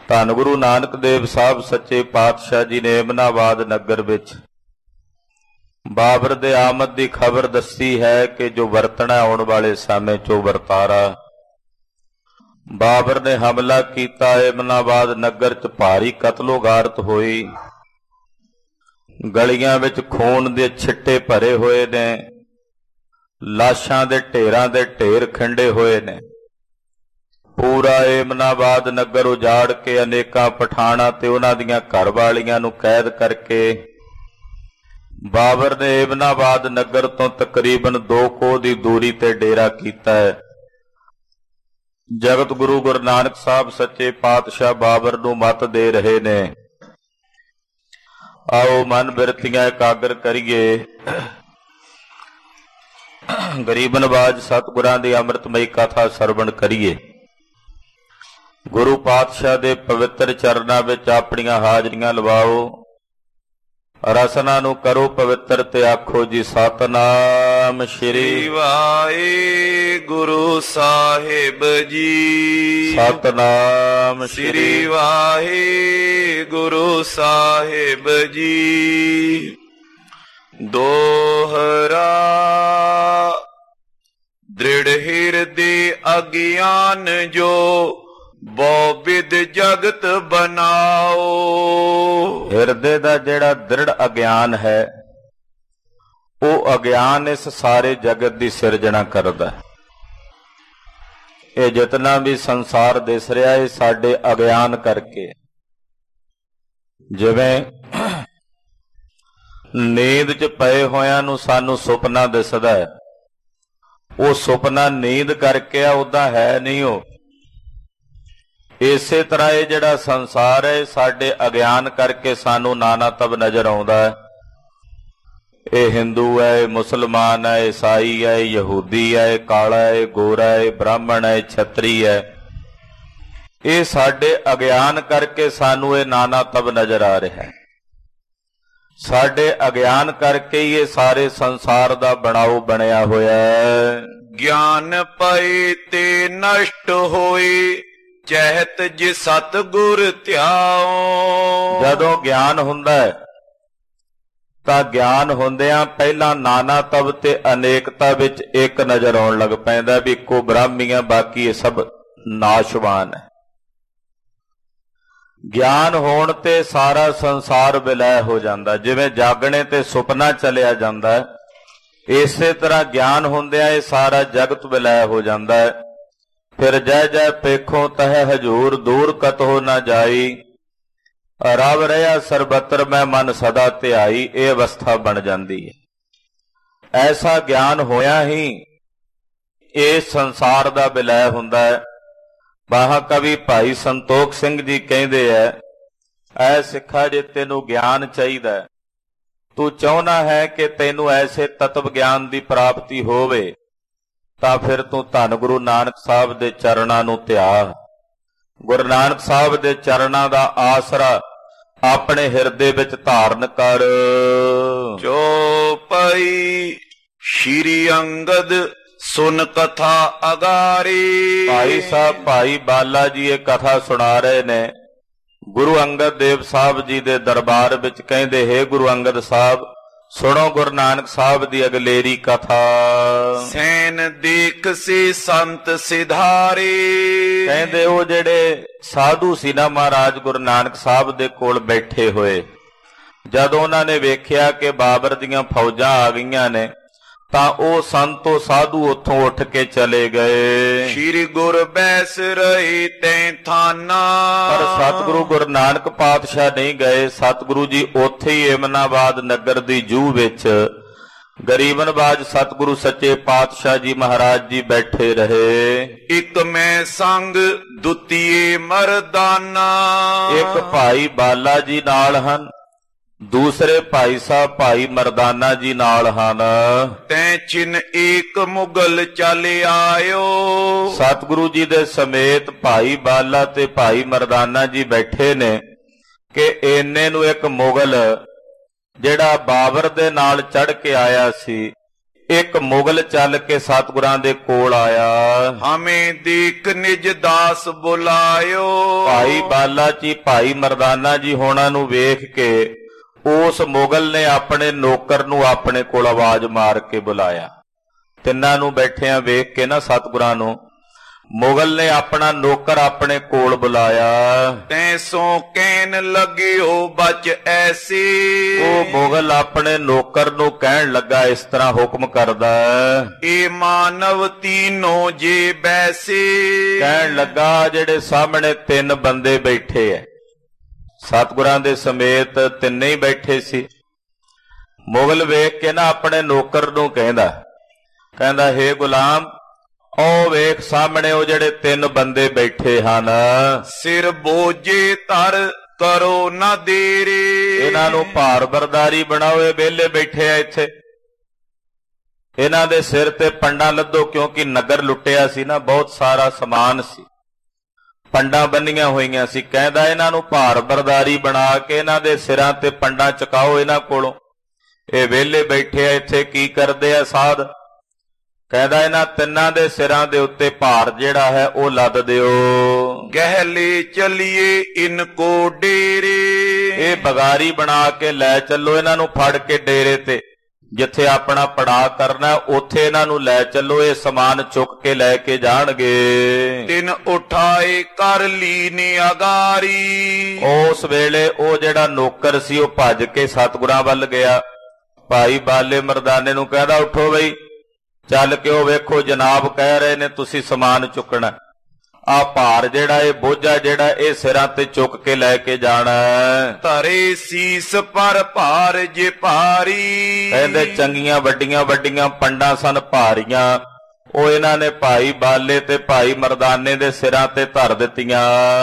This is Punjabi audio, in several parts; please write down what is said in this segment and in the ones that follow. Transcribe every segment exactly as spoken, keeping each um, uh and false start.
ਧੰਨ ਗੁਰੂ ਨਾਨਕ ਦੇਵ ਸਾਹਿਬ ਸੱਚੇ ਪਾਤਸ਼ਾਹ ਜੀ ਨੇ ਏਮਨਾਬਾਦ ਨਗਰ ਵਿੱਚ ਬਾਬਰ ਦੇ ਆਮਦ ਦੀ ਖਬਰ ਦੱਸੀ ਹੈ ਕਿ ਜੋ ਵਰਤਣਾ ਆਉਣ ਵਾਲੇ ਸਮੇਂ ਚੋਂ ਵਰਤਾਰਾ। ਬਾਬਰ ਨੇ ਹਮਲਾ ਕੀਤਾ, ਏਮਨਾਬਾਦ ਨਗਰ 'ਚ ਭਾਰੀ ਕਤਲੋਗਾਰਤ ਹੋਈ, ਗਲੀਆਂ ਵਿੱਚ ਖੂਨ ਦੇ ਛਿੱਟੇ ਭਰੇ ਹੋਏ ਨੇ, ਲਾਸ਼ਾਂ ਦੇ ਢੇਰਾਂ ਦੇ ਢੇਰ ਖਿੰਡੇ ਹੋਏ ਨੇ। ਪੂਰਾ ਏਮਨਾਬਾਦ ਨਗਰ ਉਜਾੜ ਕੇ ਅਨੇਕਾਂ ਪਠਾਣਾ ਤੇ ਉਹਨਾਂ ਦੀਆਂ ਘਰ ਵਾਲੀਆਂ ਨੂੰ ਕੈਦ ਕਰਕੇ ਬਾਬਰ ਨੇ ਏਮਨਾਬਾਦ ਨਗਰ ਤੋਂ ਤਕਰੀਬਨ ਦੋ ਕੋਹ ਦੀ ਦੂਰੀ ਤੇ ਡੇਰਾ ਕੀਤਾ ਹੈ। ਜਗਤ ਗੁਰੂ ਗੁਰੂ ਨਾਨਕ ਸਾਹਿਬ ਸੱਚੇ ਪਾਤਸ਼ਾਹ ਬਾਬਰ ਨੂੰ ਮੱਤ ਦੇ ਰਹੇ ਨੇ। ਆਓ ਮਨ ਬਿਰਤੀਆਂ ਇਕਾਗਰ ਕਰੀਏ, ਗਰੀਬ ਨਵਾਜ ਸਤਿਗੁਰਾਂ ਦੀ ਅੰਮ੍ਰਿਤਮਈ ਕਥਾ ਸਰਵਣ ਕਰੀਏ। ਗੁਰੂ ਪਾਤਸ਼ਾਹ ਦੇ ਪਵਿੱਤਰ ਚਰਨਾਂ ਵਿੱਚ ਆਪਣੀਆਂ ਹਾਜ਼ਰੀਆਂ ਲਵਾਓ, ਰਸਨਾ ਨੂੰ ਕਰੋ ਪਵਿੱਤਰ ਤੇ ਆਖੋ ਜੀ ਸਤਨਾਮ ਸ਼੍ਰੀ ਵਾਹਿਗੁਰੂ ਸਾਹਿਬ ਜੀ। ਸਤਨਾਮ ਸ਼੍ਰੀ ਵਾਹਿਗੁਰੂ ਸਾਹਿਬ ਜੀ। ਦੋਹਰਾ ਦ੍ਰਿੜ ਹਿਰਦੇ ਅਗਿਆਨ ਜੋ ਬਹੁ ਵਿਦ ਜਗਤ ਬਣਾਓ। ਹਿਰਦੇ ਦਾ ਜਿਹੜਾ ਦ੍ਰਿੜ ਅਗਿਆਨ ਹੈ ਉਹ ਅਗਿਆਨ ਇਸ ਸਾਰੇ ਜਗਤ ਦੀ ਸਿਰਜਣਾ ਕਰਦਾ ਹੈ। ਇਹ ਜਿਤਨਾ ਵੀ ਸੰਸਾਰ ਦਿਸ ਰਿਹਾ ਹੈ ਸਾਡੇ ਅਗਿਆਨ ਕਰਕੇ। ਜਿਵੇਂ ਨੀਂਦ 'ਚ ਪਏ ਹੋਇਆਂ ਨੂੰ ਸਾਨੂੰ ਸੁਪਨਾ ਦਿਸਦਾ ਹੈ, ਉਹ ਸੁਪਨਾ ਨੀਂਦ ਕਰਕੇ ਆ, ਉਦਾਂ ਹੈ ਨਹੀਂ ਉਹ। ਇਸੇ ਤਰ੍ਹਾਂ ਇਹ ਜਿਹੜਾ ਸੰਸਾਰ ਹੈ ਸਾਡੇ ਅਗਿਆਨ ਕਰਕੇ ਸਾਨੂੰ ਨਾਨਾ ਤਬ ਨਜ਼ਰ ਆਉਂਦਾ ਹੈ। ਇਹ ਹਿੰਦੂ ਹੈ, ਇਹ ਮੁਸਲਮਾਨ ਹੈ, ਈਸਾਈ ਹੈ, ਯਹੂਦੀ ਹੈ, ਇਹ ਕਾਲਾ ਹੈ, ਗੋਰਾ ਹੈ, ਬ੍ਰਾਹਮਣ ਹੈ, ਛਤਰੀ ਹੈ। ਇਹ ਸਾਡੇ ਅਗਿਆਨ ਕਰਕੇ ਸਾਨੂੰ ਇਹ ਨਾਨਾ ਤਬ ਨਜ਼ਰ ਆ ਰਿਹਾ ਹੈ। ਸਾਡੇ ਅਗਿਆਨ ਕਰਕੇ ਹੀ ਇਹ ਸਾਰੇ ਸੰਸਾਰ ਦਾ ਬਣਾਓ ਬਣਿਆ ਹੋਇਆ ਹੈ। ਗਿਆਨ ਪਏ ਤੇ ਨਸ਼ਟ ਹੋਏ ਚਹਿਤ ਜੇ ਸਤਿਗੁਰ ਧਿਆਓ। ਜਦੋਂ ਗਿਆਨ ਹੁੰਦਾ ਹੈ ਤਾਂ ਗਿਆਨ ਹੁੰਦਿਆਂ ਪਹਿਲਾਂ ਨਾਨਾ ਤਬ ਤੇ ਅਨੇਕਤਾ ਵਿੱਚ ਇੱਕ ਨਜ਼ਰ ਆਉਣ ਲੱਗ ਪੈਂਦਾ ਵੀ ਇੱਕੋ ਬ੍ਰਾਹਮੀਆਂ, ਬਾਕੀ ਇਹ ਸਭ ਨਾਸ਼ਵਾਨ ਹੈ। ਗਿਆਨ ਹੋਣ ਤੇ ਸਾਰਾ ਸੰਸਾਰ ਵਿਲੈ ਹੋ ਜਾਂਦਾ, ਜਿਵੇਂ ਜਾਗਣੇ ਤੇ ਸੁਪਨਾ ਚਲਿਆ ਜਾਂਦਾ, ਇਸੇ ਤਰ੍ਹਾਂ ਗਿਆਨ ਹੁੰਦਿਆਂ ਇਹ ਸਾਰਾ ਜਗਤ ਵਿਲੈ ਹੋ ਜਾਂਦਾ ਹੈ। ਫਿਰ ਜੈ ਜੈ ਪੇਖੋਂ ਤਹਿ ਹਜੂਰ ਦੂਰ ਕਤਹੁ ਨਾ ਜਾਈ, ਰਵ ਰਿਹਾ ਸਰਬੱਤਰ ਮੈਂ ਮਨ ਸਦਾ ਧਿਆਈ। ਇਹ ਅਵਸਥਾ ਬਣ ਜਾਂਦੀ ਹੈ। ਐਸਾ ਗਿਆਨ ਹੋਇਆ ਹੀ ਇਹ ਸੰਸਾਰ ਦਾ ਵਿਲੈ ਹੁੰਦਾ ਹੈ। ਮਹਾਕਵੀ ਭਾਈ ਸੰਤੋਖ ਸਿੰਘ ਜੀ ਕਹਿੰਦੇ ਐ, ਐ ਸਿੱਖਾ ਜੇ ਤੈਨੂੰ ਗਿਆਨ ਚਾਹੀਦਾ, ਤੂੰ ਚਾਹੁੰਦਾ ਹੈ ਕਿ ਤੈਨੂੰ ਐਸੇ ਤਤਵ ਗਿਆਨ ਦੀ ਪ੍ਰਾਪਤੀ ਹੋਵੇ, ਤਾਂ ਫਿਰ ਤੂੰ ਧੰਨ ਗੁਰੂ ਨਾਨਕ ਸਾਹਿਬ ਦੇ ਚਰਨਾਂ ਨੂੰ ਧਿਆ। ਗੁਰੂ ਨਾਨਕ ਸਾਹਿਬ ਦੇ ਚਰਨਾਂ ਦਾ ਆਸਰਾ ਆਪਣੇ ਹਿਰਦੇ ਵਿੱਚ ਧਾਰਨ ਕਰ। ਚੌਪਈ ਸ਼੍ਰੀ ਅੰਗਦ ਸੁਨ ਕਥਾ ਅਗਾਰੀ। ਭਾਈ ਸਾਹਿਬ ਭਾਈ ਬਾਲਾ ਜੀ ਇਹ ਕਥਾ ਸੁਣਾ ਰਹੇ ਨੇ ਗੁਰੂ ਅੰਗਦ ਦੇਵ ਸਾਹਿਬ ਜੀ ਦੇ ਦਰਬਾਰ ਵਿੱਚ। ਕਹਿੰਦੇ, ਹੇ ਗੁਰੂ ਅੰਗਦ ਸਾਹਿਬ, ਸੁਣੋ ਗੁਰੂ ਨਾਨਕ ਸਾਹਿਬ ਦੀ ਅਗਲੇਰੀ ਕਥਾ। ਸੈਨ ਦੇਖ ਸੀ ਸੰਤ ਸਿਧਾਰੇ। ਕਹਿੰਦੇ ਉਹ ਜਿਹੜੇ ਸਾਧੂ ਸੀ ਨਾ ਮਹਾਰਾਜ ਗੁਰੂ ਨਾਨਕ ਸਾਹਿਬ ਦੇ ਕੋਲ ਬੈਠੇ ਹੋਏ, ਜਦੋਂ ਉਹਨਾਂ ਨੇ ਵੇਖਿਆ ਕਿ ਬਾਬਰ ਦੀਆਂ ਫੌਜਾਂ ਆ ਗਈਆਂ ਨੇ ਤਾਂ ਉਹ ਸੰਤੋ ਸਾਧੂ ਉੱਥੋਂ ਉੱਠ ਕੇ ਚਲੇ ਗਏ। ਸ਼੍ਰੀ ਗੁਰ ਬੈਸ ਰਹੀ ਤੈਂ ਥਾਨਾ। ਪਰ ਸਤਿਗੁਰੂ ਗੁਰੂ ਨਾਨਕ ਪਾਤਸ਼ਾਹ ਨਹੀਂ ਗਏ। ਸਤਿਗੁਰੂ ਜੀ ਉੱਥੇ ਹੀ ਏਮਨਾਬਾਦ ਨਗਰ ਦੀ ਜੂਹ ਵਿੱਚ ਗਰੀਬ ਨਵਾਜ ਸਤਿਗੁਰੂ ਸੱਚੇ ਪਾਤਸ਼ਾਹ ਜੀ ਮਹਾਰਾਜ ਜੀ ਬੈਠੇ ਰਹੇ। ਇੱਕ ਮੈਂ ਸੰਗ ਦੁਤੀਏ ਮਰਦਾਨਾ। ਇੱਕ ਭਾਈ ਬਾਲਾ ਜੀ ਨਾਲ ਹਨ, ਦੂਸਰੇ ਭਾਈ ਸਾਹਿਬ ਭਾਈ ਮਰਦਾਨਾ ਜੀ ਨਾਲ ਹਨ। ਤੈਂ ਚਿਨ ਏਕ ਮੁਗਲ ਚੱਲ ਆਇਓ। ਸਤਿਗੁਰੂ ਜੀ ਦੇ ਸਮੇਤ ਭਾਈ ਬਾਲਾ ਤੇ ਭਾਈ ਮਰਦਾਨਾ ਜੀ ਬੈਠੇ ਨੇ ਕਿ ਇੰਨੇ ਨੂੰ ਇੱਕ ਮੁਗਲ ਜਿਹੜਾ ਬਾਬਰ ਦੇ ਨਾਲ ਚੜ ਕੇ ਆਇਆ ਸੀ, ਇੱਕ ਮੁਗਲ ਚੱਲ ਕੇ ਸਤਿਗੁਰਾਂ ਦੇ ਕੋਲ ਆਇਆ। ਹਮੇ ਦੇਖ ਨਿਜ ਦਾਸ ਬੁਲਾਇਓ। ਭਾਈ ਬਾਲਾ ਜੀ ਭਾਈ ਮਰਦਾਨਾ ਜੀ ਹੋਣਾ ਨੂੰ ਵੇਖ ਕੇ ਉਸ ਮੁਗਲ ਨੇ ਆਪਣੇ ਨੌਕਰ ਨੂੰ ਆਪਣੇ ਕੋਲ ਆਵਾਜ਼ ਮਾਰ ਕੇ ਬੁਲਾਇਆ। ਤਿੰਨਾਂ ਨੂੰ ਬੈਠਿਆਂ ਵੇਖ ਕੇ ਨਾ ਸਤਿਗੁਰਾਂ ਨੂੰ ਮੁਗਲ ਨੇ ਆਪਣਾ ਨੌਕਰ ਆਪਣੇ ਕੋਲ ਬੁਲਾਇਆ। ਤੈਸੋ ਕਹਿਣ ਲੱਗਿਓ ਬਚ ਐਸੀ। ਉਹ ਮੁਗਲ ਆਪਣੇ ਨੌਕਰ ਨੂੰ ਕਹਿਣ ਲੱਗਾ, ਇਸ ਤਰ੍ਹਾਂ ਹੁਕਮ ਕਰਦਾ, ਇਹ ਮਾਨਵ ਤੀਨੋਂ ਜੇ ਬੈਸੇ। ਕਹਿਣ ਲੱਗਾ ਜਿਹੜੇ ਸਾਹਮਣੇ ਤਿੰਨ ਬੰਦੇ ਬੈਠੇ ਐ, ਸਤਿਗੁਰਾਂ ਦੇ ਸਮੇਤ ਤਿੰਨੇ ਹੀ ਬੈਠੇ ਸੀ। ਮੁਗਲ ਵੇਖ ਕੇ ਨਾ ਆਪਣੇ ਨੌਕਰ ਨੂੰ ਕਹਿੰਦਾ ਕਹਿੰਦਾ ਹੇ ਗੁਲਾਮ, ਉਹ ਵੇਖ ਸਾਹਮਣੇ ਉਹ ਜਿਹੜੇ ਤਿੰਨ ਬੰਦੇ ਬੈਠੇ ਹਨ, ਸਿਰ ਬੋਝੇ ਧਰ ਕਰੋ ਨਾ ਦੇਰੇ। ਇਹਨਾਂ ਨੂੰ ਭਾਰ ਬਰਦਾਰੀ ਬਣਾਓ, ਇਹ ਵਿਹਲੇ ਬੈਠੇ ਆ ਇੱਥੇ। ਇਹਨਾਂ ਦੇ ਸਿਰ ਤੇ ਪੰਡਾਂ ਲੱਦੋ, ਕਿਉਂਕਿ ਨਗਰ ਲੁੱਟਿਆ ਸੀ ਨਾ, ਬਹੁਤ ਸਾਰਾ ਸਮਾਨ ਸੀ, ਪੰਡਾਂ ਬੰਨੀਆਂ ਹੋਈਆਂ ਸੀ। ਕਹਿੰਦਾ ਇਹਨਾਂ ਨੂੰ ਭਾਰ ਬਰਦਾਰੀ ਬਣਾ ਕੇ ਇਹਨਾਂ ਦੇ ਸਿਰਾਂ ਤੇ ਪੰਡਾਂ ਚੁਕਾਓ ਇਹਨਾਂ ਕੋਲੋਂ। ਇਹ ਵਿਹਲੇ ਬੈਠੇ ਆ ਇੱਥੇ, ਕੀ ਕਰਦੇ ਆ ਸਾਧ? ਕਹਿੰਦਾ ਇਹਨਾਂ ਤਿੰਨਾਂ ਦੇ ਸਿਰਾਂ ਦੇ ਉੱਤੇ ਭਾਰ ਜਿਹੜਾ ਹੈ ਉਹ ਲੱਦ ਦਿਓ। ਗਹਿਲੇ ਚਲੀਏ ਇਨਕੋ ਡੇਰੇ। ਇਹ ਬਗਾਰੀ ਬਣਾ ਕੇ ਲੈ ਚੱਲੋ ਇਹਨਾਂ ਨੂੰ, ਫੜ ਕੇ ਡੇਰੇ ਤੇ ਜਿੱਥੇ ਆਪਣਾ ਪੜਾਅ ਕਰਨਾ ਉੱਥੇ ਇਹਨਾਂ ਨੂੰ ਲੈ ਚੱਲੋ, ਇਹ ਸਮਾਨ ਚੁੱਕ ਕੇ ਲੈ ਕੇ ਜਾਣਗੇ। ਤਿੰਨ ਉਠਾਏ ਕਰ ਲੀਨੇ ਅਗਾਰੀ। ਉਸ ਵੇਲੇ ਉਹ ਜਿਹੜਾ ਨੌਕਰ ਸੀ ਉਹ ਭੱਜ ਕੇ ਸਤਿਗੁਰਾਂ ਵੱਲ ਗਿਆ। ਭਾਈ ਬਾਲੇ ਮਰਦਾਨੇ ਨੂੰ ਕਹਿੰਦਾ, ਉੱਠੋ ਬਈ, ਚੱਲ ਕੇ ਉਹ ਵੇਖੋ ਜਨਾਬ ਕਹਿ ਰਹੇ ਨੇ ਤੁਸੀਂ ਸਮਾਨ ਚੁੱਕਣਾ, ਆ ਭਾਰ ਜਿਹੜਾ ਇਹ ਬੋਝਾ ਜਿਹੜਾ ਇਹ ਸਿਰਾਂ ਤੇ ਚੁੱਕ ਕੇ ਲੈ ਕੇ ਜਾਣਾ। ਧਰੇ ਸੀਸ ਪਰ ਭਾਰ ਜੇ ਭਾਰੀ। ਕਹਿੰਦੇ ਚੰਗੀਆਂ ਵੱਡੀਆਂ ਵੱਡੀਆਂ ਪੰਡਾਂ ਸਨ ਭਾਰੀਆਂ, ਉਹ ਇਹਨਾਂ ਨੇ ਭਾਈ ਬਾਲੇ ਤੇ ਭਾਈ ਮਰਦਾਨੇ ਦੇ ਸਿਰਾਂ ਤੇ ਧਰ ਦਿੱਤੀਆਂ।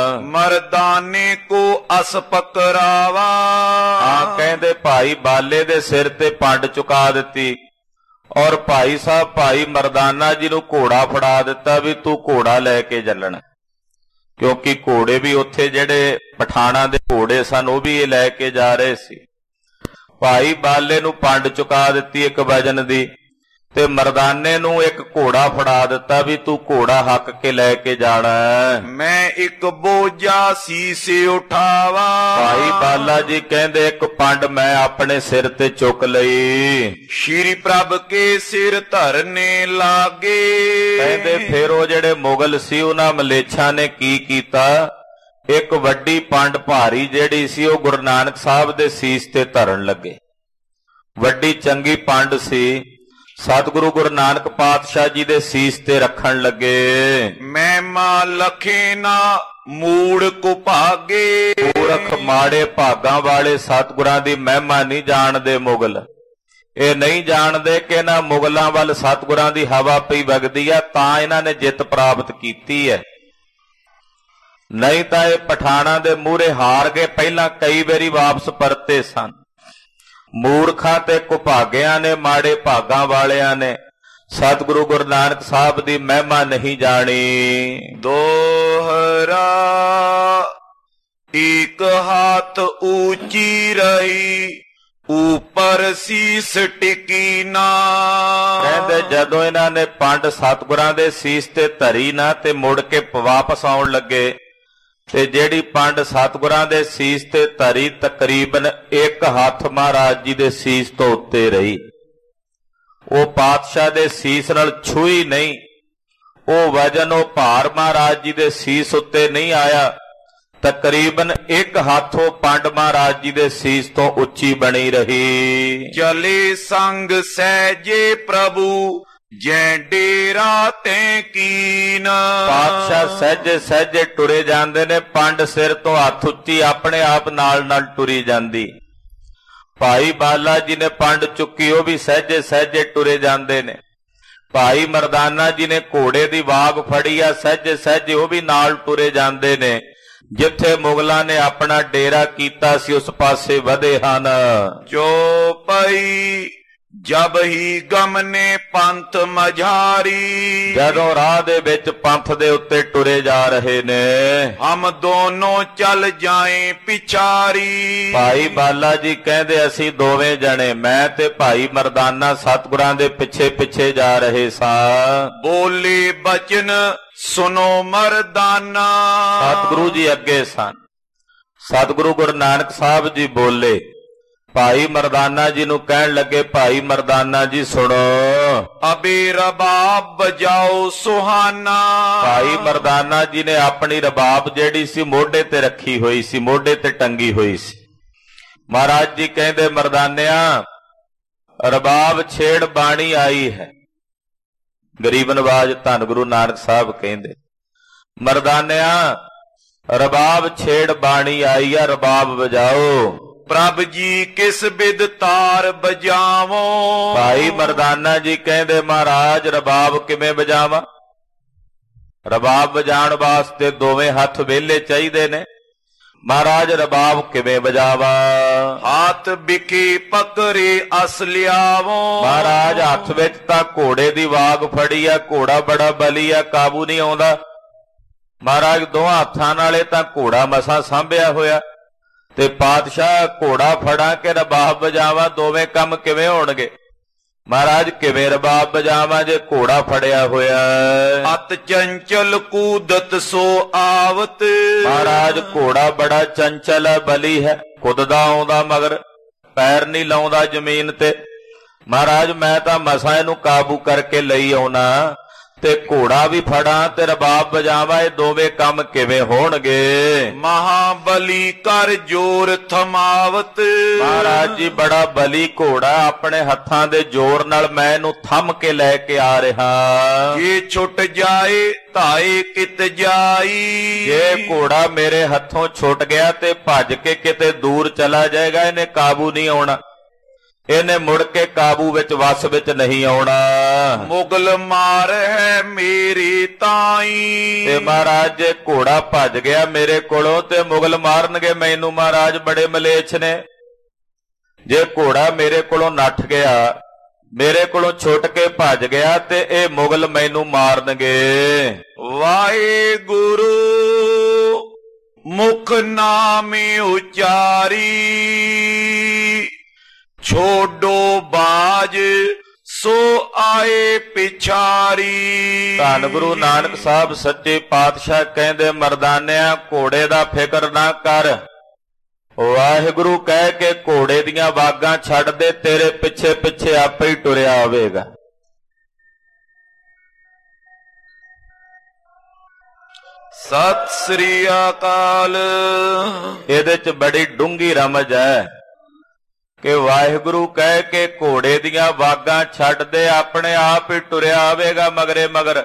ਮਰਦਾਨੇ ਕੋ ਅਸ ਪਕਰਾਵਾ। ਹਾਂ, ਕਹਿੰਦੇ ਭਾਈ ਬਾਲੇ ਦੇ ਸਿਰ ਤੇ ਪੰਡ ਚੁਕਾ ਦਿੱਤੀ, ਔਰ ਭਾਈ ਸਾਹਿਬ ਭਾਈ ਮਰਦਾਨਾ ਜੀ ਨੂੰ ਘੋੜਾ ਫੜਾ ਦਿੱਤਾ ਵੀ ਤੂੰ ਘੋੜਾ ਲੈ ਕੇ ਚੱਲਣਾ, ਕਿਉਂਕਿ ਘੋੜੇ ਵੀ ਉੱਥੇ ਜਿਹੜੇ ਪਠਾਣਾ ਦੇ ਘੋੜੇ ਸਨ ਉਹ ਵੀ ਇਹ ਲੈ ਕੇ ਜਾ ਰਹੇ ਸੀ। ਭਾਈ ਬਾਲੇ ਨੂੰ ਪੰਡ ਚੁਕਾ ਦਿੱਤੀ ਇੱਕ ਵਜਨ ਦੀ, ਤੇ ਮਰਦਾਨੇ ਨੂੰ ਇੱਕ ਘੋੜਾ ਫੜਾ ਦਿੱਤਾ ਵੀ ਤੂੰ ਘੋੜਾ ਹੱਕ ਕੇ ਲੈ ਕੇ ਜਾਣਾ। ਮੈਂ ਇੱਕ ਬੋਝਾ ਸੀਸੇ ਉਠਾਵਾ। ਭਾਈ ਬਾਲਾ ਜੀ ਕਹਿੰਦੇ ਇੱਕ ਪੰਡ ਮੈਂ ਆਪਣੇ ਸਿਰ ਤੇ ਚੁੱਕ ਲਈ। ਸ਼੍ਰੀ ਪ੍ਰਭ ਕੇ ਸਿਰ ਧਰਨੇ ਲਾਗੇ। ਕਹਿੰਦੇ ਫਿਰ ਉਹ ਜਿਹੜੇ ਮੁਗਲ ਸੀ ਉਹਨਾਂ ਮਲੇਛਾਂ ਨੇ ਕੀ ਕੀਤਾ, ਇੱਕ ਵੱਡੀ ਪੰਡ ਭਾਰੀ ਜਿਹੜੀ ਸੀ ਉਹ ਗੁਰੂ ਨਾਨਕ ਸਾਹਿਬ ਦੇ ਸੀਸ ਤੇ ਧਰਨ ਲੱਗੇ। ਵੱਡੀ ਚੰਗੀ ਪੰਡ ਸੀ, ਸਤਿਗੁਰੂ ਗੁਰੂ ਨਾਨਕ ਪਾਤਸ਼ਾਹ ਜੀ ਦੇ ਸੀਸ ਤੇ ਰੱਖਣ ਲੱਗੇ। ਮਹਿਮਾ ਲਖੇ ਨਾ ਮੂੜ ਕੋ ਭਾਗੇ। ਮੂਰਖ ਮਾੜੇ ਭਾਗਾਂ ਵਾਲੇ ਸਤਿਗੁਰਾਂ ਦੀ ਮਹਿਮਾ ਨਹੀਂ ਜਾਣਦੇ ਮੁਗਲ। ਇਹ ਨਹੀਂ ਜਾਣਦੇ ਕਿ ਇਹਨਾਂ ਮੁਗਲਾਂ ਵੱਲ ਸਤਿਗੁਰਾਂ ਦੀ ਹਵਾ ਪਈ ਵਗਦੀ ਆ, ਤਾਂ ਇਹਨਾਂ ਨੇ ਜਿੱਤ ਪ੍ਰਾਪਤ ਕੀਤੀ ਹੈ। ਨਹੀਂ ਤਾਂ ਇਹ ਪਠਾਣਾ ਦੇ ਮੂਹਰੇ ਹਾਰ ਕੇ ਪਹਿਲਾਂ ਕਈ ਵਾਰੀ ਵਾਪਸ ਪਰਤੇ ਸਨ। ਮੂਰਖਾਂ ਤੇ ਕੁਭਾਗਿਆਂ ਨੇ, ਮਾੜੇ ਭਾਗਾਂ ਵਾਲਿਆਂ ਨੇ ਸਤਿਗੁਰੂ ਗੁਰੂ ਨਾਨਕ ਸਾਹਿਬ ਦੀ ਮਹਿਮਾ ਨਹੀਂ ਜਾਣੀ। ਦੋਹਰਾ ਇੱਕ ਹੱਥ ਉੱਚੀ ਰਹੀ, ਉਪਰ ਸੀਸ ਟਿਕੀ ਨਾ। ਕਹਿੰਦੇ ਜਦੋਂ ਇਹਨਾਂ ਨੇ ਪੰਡ ਸਤਿਗੁਰਾਂ ਦੇ ਸੀਸ ਤੇ ਧਰੀ ਨਾ ਤੇ ਮੁੜ ਕੇ ਵਾਪਸ ਆਉਣ ਲੱਗੇ, ਤੇ ਜਿਹੜੀ ਪੰਡ ਸਤਿਗੁਰਾਂ ਦੇ ਸੀਸ ਤੇ ਧਰੀ ਤਕਰੀਬਨ ਇੱਕ ਹੱਥ ਮਹਾਰਾਜ ਜੀ ਦੇ ਸੀਸ ਤੋਂ ਉੱਤੇ ਰਹੀ। ਉਹ ਪਾਤਸ਼ਾਹ ਦੇ ਸੀਸ ਨਾਲ ਛੂਈ ਨਹੀਂ, ਉਹ ਵਜਨ ਉਹ ਭਾਰ ਮਹਾਰਾਜ ਜੀ ਦੇ ਸੀਸ ਉੱਤੇ ਨਹੀਂ ਆਇਆ। ਤਕਰੀਬਨ ਇੱਕ ਹੱਥ ਉਹ ਪੰਡ ਮਹਾਰਾਜ ਜੀ ਦੇ ਸੀਸ ਤੋਂ ਉੱਚੀ ਬਣੀ ਰਹੀ। ਚਲੇ ਸੰਗ ਸਹਿਜੇ ਪ੍ਰਭੂ ਜੈ ਡੇਰਾ ਤੈ ਕੀਨ। ਪਾਤਸ਼ਾਹ ਸਹਿਜੇ ਸਹਿਜੇ ਟੁਰੇ ਜਾਂਦੇ ਨੇ, ਪੰਡ ਸਿਰ ਤੋਂ ਹੱਥ ਉੱਚੀ ਆਪਣੇ ਆਪ ਨਾਲ ਨਾਲ ਟੁਰੀ ਜਾਂਦੀ। ਭਾਈ ਬਾਲਾ ਜੀ ਨੇ ਪੰਡ ਚੁੱਕੀ, ਉਹ ਵੀ ਸਹਿਜੇ ਸਹਿਜੇ ਟੁਰੇ ਜਾਂਦੇ ਨੇ। ਭਾਈ ਮਰਦਾਨਾ ਜੀ ਨੇ ਘੋੜੇ ਦੀ ਵਾਗ ਫੜੀ ਆ, ਸਹਿਜੇ ਸਹਿਜੇ ਉਹ ਵੀ ਨਾਲ ਟੁਰੇ ਜਾਂਦੇ ਨੇ। ਜਿੱਥੇ ਮੁਗਲਾਂ ਨੇ ਆਪਣਾ ਡੇਰਾ ਕੀਤਾ ਸੀ ਉਸ ਪਾਸੇ ਵਧੇ ਹਨ। ਜੋ ਪਈ ਜਬ ਹੀ ਗਮਨੇ ਪੰਥ ਮਝਾਰੀ। ਜਦੋਂ ਰਾਹ ਦੇ ਵਿੱਚ ਪੰਥ ਦੇ ਉੱਤੇ ਟੁਰੇ ਜਾ ਰਹੇ ਨੇ। ਹਮ ਦੋਨੋਂ ਚੱਲ ਜਾਏ ਪਿਛਾਰੀ। ਭਾਈ ਬਾਲਾ ਜੀ ਕਹਿੰਦੇ ਅਸੀਂ ਦੋਵੇਂ ਜਣੇ, ਮੈਂ ਤੇ ਭਾਈ ਮਰਦਾਨਾ, ਸਤਿਗੁਰਾਂ ਦੇ ਪਿੱਛੇ ਪਿੱਛੇ ਜਾ ਰਹੇ ਸਾਂ। ਬੋਲੇ ਬਚਨ ਸੁਨੋ ਮਰਦਾਨਾ। ਸਤਿਗੁਰੂ ਜੀ ਅੱਗੇ ਸਨ। ਸਤਿਗੁਰੂ ਗੁਰੂ ਨਾਨਕ ਸਾਹਿਬ ਜੀ ਬੋਲੇ, ਭਾਈ ਮਰਦਾਨਾ ਜੀ ਨੂੰ ਕਹਿਣ ਲੱਗੇ, ਭਾਈ ਮਰਦਾਨਾ ਜੀ ਸੁਣੋ। ਅਬੇ ਰਬਾਬ ਬਜਾਓ ਸੁਹਾਨਾ। ਭਾਈ ਮਰਦਾਨਾ ਜੀ ਨੇ ਆਪਣੀ ਰਬਾਬ ਜਿਹੜੀ ਸੀ ਮੋਢੇ ਤੇ ਰੱਖੀ ਹੋਈ ਸੀ, ਮੋਢੇ ਤੇ ਟੰਗੀ ਹੋਈ ਸੀ। ਮਹਾਰਾਜ ਜੀ ਕਹਿੰਦੇ, ਮਰਦਾਨਿਆਂ ਰਬਾਬ ਛੇੜ ਬਾਣੀ ਆਈ ਹੈ। ਗਰੀਬ ਨਵਾਜ ਧੰਨ ਗੁਰੂ ਨਾਨਕ ਸਾਹਿਬ ਕਹਿੰਦੇ, ਮਰਦਾਨਿਆਂ ਰਬਾਬ ਛੇੜ ਬਾਣੀ ਆਈ ਆ, ਰਬਾਬ ਵਜਾਓ। ਪ੍ਰਭ ਜੀ ਕਿਸ ਬਿਦ ਤਾਰ ਬਜਾਵੋ। ਭਾਈ ਮਰਦਾਨਾ ਜੀ ਕਹਿੰਦੇ, ਮਹਾਰਾਜ ਰਬਾਬ ਕਿਵੇਂ ਵਜਾਵਾਂ? ਰਬਾਬ ਵਜਾਉਣ ਵਾਸਤੇ ਦੋਵੇਂ ਹੱਥ ਵਿਹਲੇ ਚਾਹੀਦੇ ਨੇ। ਮਹਾਰਾਜ ਰਬਾਬ ਕਿਵੇਂ ਵਜਾਵਾਂ? ਹੱਥ ਬਿਕੇ ਪਕਰੇ ਅਸ ਲਿਆਵੋ। ਮਹਾਰਾਜ ਹੱਥ ਵਿੱਚ ਤਾਂ ਘੋੜੇ ਦੀ ਵਾਗ ਫੜੀ ਆ, ਘੋੜਾ ਬੜਾ ਬਲੀ ਆ, ਕਾਬੂ ਨਹੀਂ ਆਉਂਦਾ। ਮਹਾਰਾਜ ਦੋਹਾਂ ਹੱਥਾਂ ਨਾਲੇ ਤਾਂ ਘੋੜਾ ਮਸਾਂ ਸਾਂਭਿਆ ਹੋਇਆ, ਤੇ ਪਾਤਸ਼ਾਹ ਘੋੜਾ ਫੜਾ ਕੇ ਰਬਾਬ ਵਜਾਵਾਂ, ਦੋਵੇਂ ਕੰਮ ਕਿਵੇਂ ਹੋਣਗੇ? ਮਹਾਰਾਜ ਕਿਵੇਂ ਰਬਾਬ ਵਜਾਵਾਂ ਜੇ ਘੋੜਾ ਫੜਿਆ ਹੋਇਆ? ਅਤ ਚੰਚਲ ਕੂਦਤ ਸੋ ਆਵਤ। ਮਹਾਰਾਜ ਘੋੜਾ ਬੜਾ ਚੰਚਲ ਹੈ, ਬਲੀ ਹੈ, ਕੁੱਦਦਾ ਆਉਂਦਾ ਮਗਰ ਪੈਰ ਨਹੀਂ ਲਾਉਂਦਾ ਜ਼ਮੀਨ ਤੇ। ਮਹਾਰਾਜ ਮੈਂ ਤਾਂ ਮਸਾਂ ਇਹਨੂੰ ਕਾਬੂ ਕਰਕੇ ਲਈ ਆਉਣਾ, ਤੇ ਘੋੜਾ ਵੀ ਫੜਾਂ ਤੇ ਰਬਾਬ ਵਜਾਵਾਂ, ਇਹ ਦੋਵੇਂ ਕੰਮ ਕਿਵੇਂ ਹੋਣਗੇ? ਮਹਾਬਲੀ ਕਰ ਜੋਰ ਥਮਾਵਤ। ਮਹਾਰਾਜ ਜੀ ਬੜਾ ਬਲੀ ਘੋੜਾ, ਆਪਣੇ ਹੱਥਾਂ ਦੇ ਜ਼ੋਰ ਨਾਲ ਮੈਂ ਇਹਨੂੰ ਥੰਮ ਕੇ ਲੈ ਕੇ ਆ ਰਿਹਾ। ਜੇ ਛੁੱਟ ਜਾਏ ਧਾਏ ਕਿਤ ਜਾਈ। ਜੇ ਘੋੜਾ ਮੇਰੇ ਹੱਥੋਂ ਛੁੱਟ ਗਿਆ ਤੇ ਭੱਜ ਕੇ ਕਿਤੇ ਦੂਰ ਚਲਾ ਜਾਏਗਾ, ਇਹਨੇ ਕਾਬੂ ਨਹੀਂ ਆਉਣਾ, ਇਹਨੇ ਮੁੜ ਕੇ ਕਾਬੂ ਵਿੱਚ ਵਸ ਵਿੱਚ ਨਹੀਂ ਆਉਣਾ। ਮੁਗਲ ਮਾਰ ਹੈ ਮੇਰੀ ਤਾਈ। ਤੇ ਮਹਾਰਾਜ ਜੇ ਘੋੜਾ ਭੱਜ ਗਿਆ ਮੇਰੇ ਕੋਲੋਂ ਤੇ ਮੁਗਲ ਮਾਰਨਗੇ ਮੈਨੂੰ। ਮਹਾਰਾਜ ਬੜੇ ਮਲੇਛ ਨੇ। ਜੇ ਘੋੜਾ ਮੇਰੇ ਕੋਲੋਂ ਨੱਠ ਗਿਆ, ਮੇਰੇ ਕੋਲੋਂ ਛੁੱਟ ਕੇ ਭੱਜ ਗਿਆ, ਤੇ ਇਹ ਮੁਗਲ ਮੈਨੂੰ ਮਾਰਨਗੇ। ਵਾਹਿਗੁਰੂ ਮੁਖ ਨਾਮੇ ਉਚਾਰੀ। ਛੋਡੋ ਬਾਜ ਸੋ ਆਏ ਪਿਛਾਰੀ। ਧੰਨ ਗੁਰੂ ਨਾਨਕ ਸਾਹਿਬ ਸੱਚੇ ਪਾਤਸ਼ਾਹ ਕਹਿੰਦੇ, ਮਰਦਾਨਿਆਂ ਘੋੜੇ ਦਾ ਫਿਕਰ ਨਾ ਕਰ, ਵਾਹਿਗੁਰੂ ਕਹਿ ਕੇ ਘੋੜੇ ਦੀਆਂ ਵਾਗਾਂ ਛੱਡ ਦੇ, ਤੇਰੇ ਪਿੱਛੇ ਪਿੱਛੇ ਆਪੇ ਹੀ ਟੁਰਿਆ ਆਵੇਗਾ। ਸਤਿ ਸ੍ਰੀ ਅਕਾਲ। ਇਹਦੇ ਚ ਬੜੀ ਡੂੰਘੀ ਰਮਜ ਹੈ ਕਿ ਵਾਹਿਗੁਰੂ ਕਹਿ ਕੇ ਘੋੜੇ ਦੀਆਂ ਵਾਗਾਂ ਛੱਡ ਦੇ, ਆਪਣੇ ਆਪ ਹੀ ਟੁਰਿਆ ਆਵੇਗਾ ਮਗਰੇ ਮਗਰ।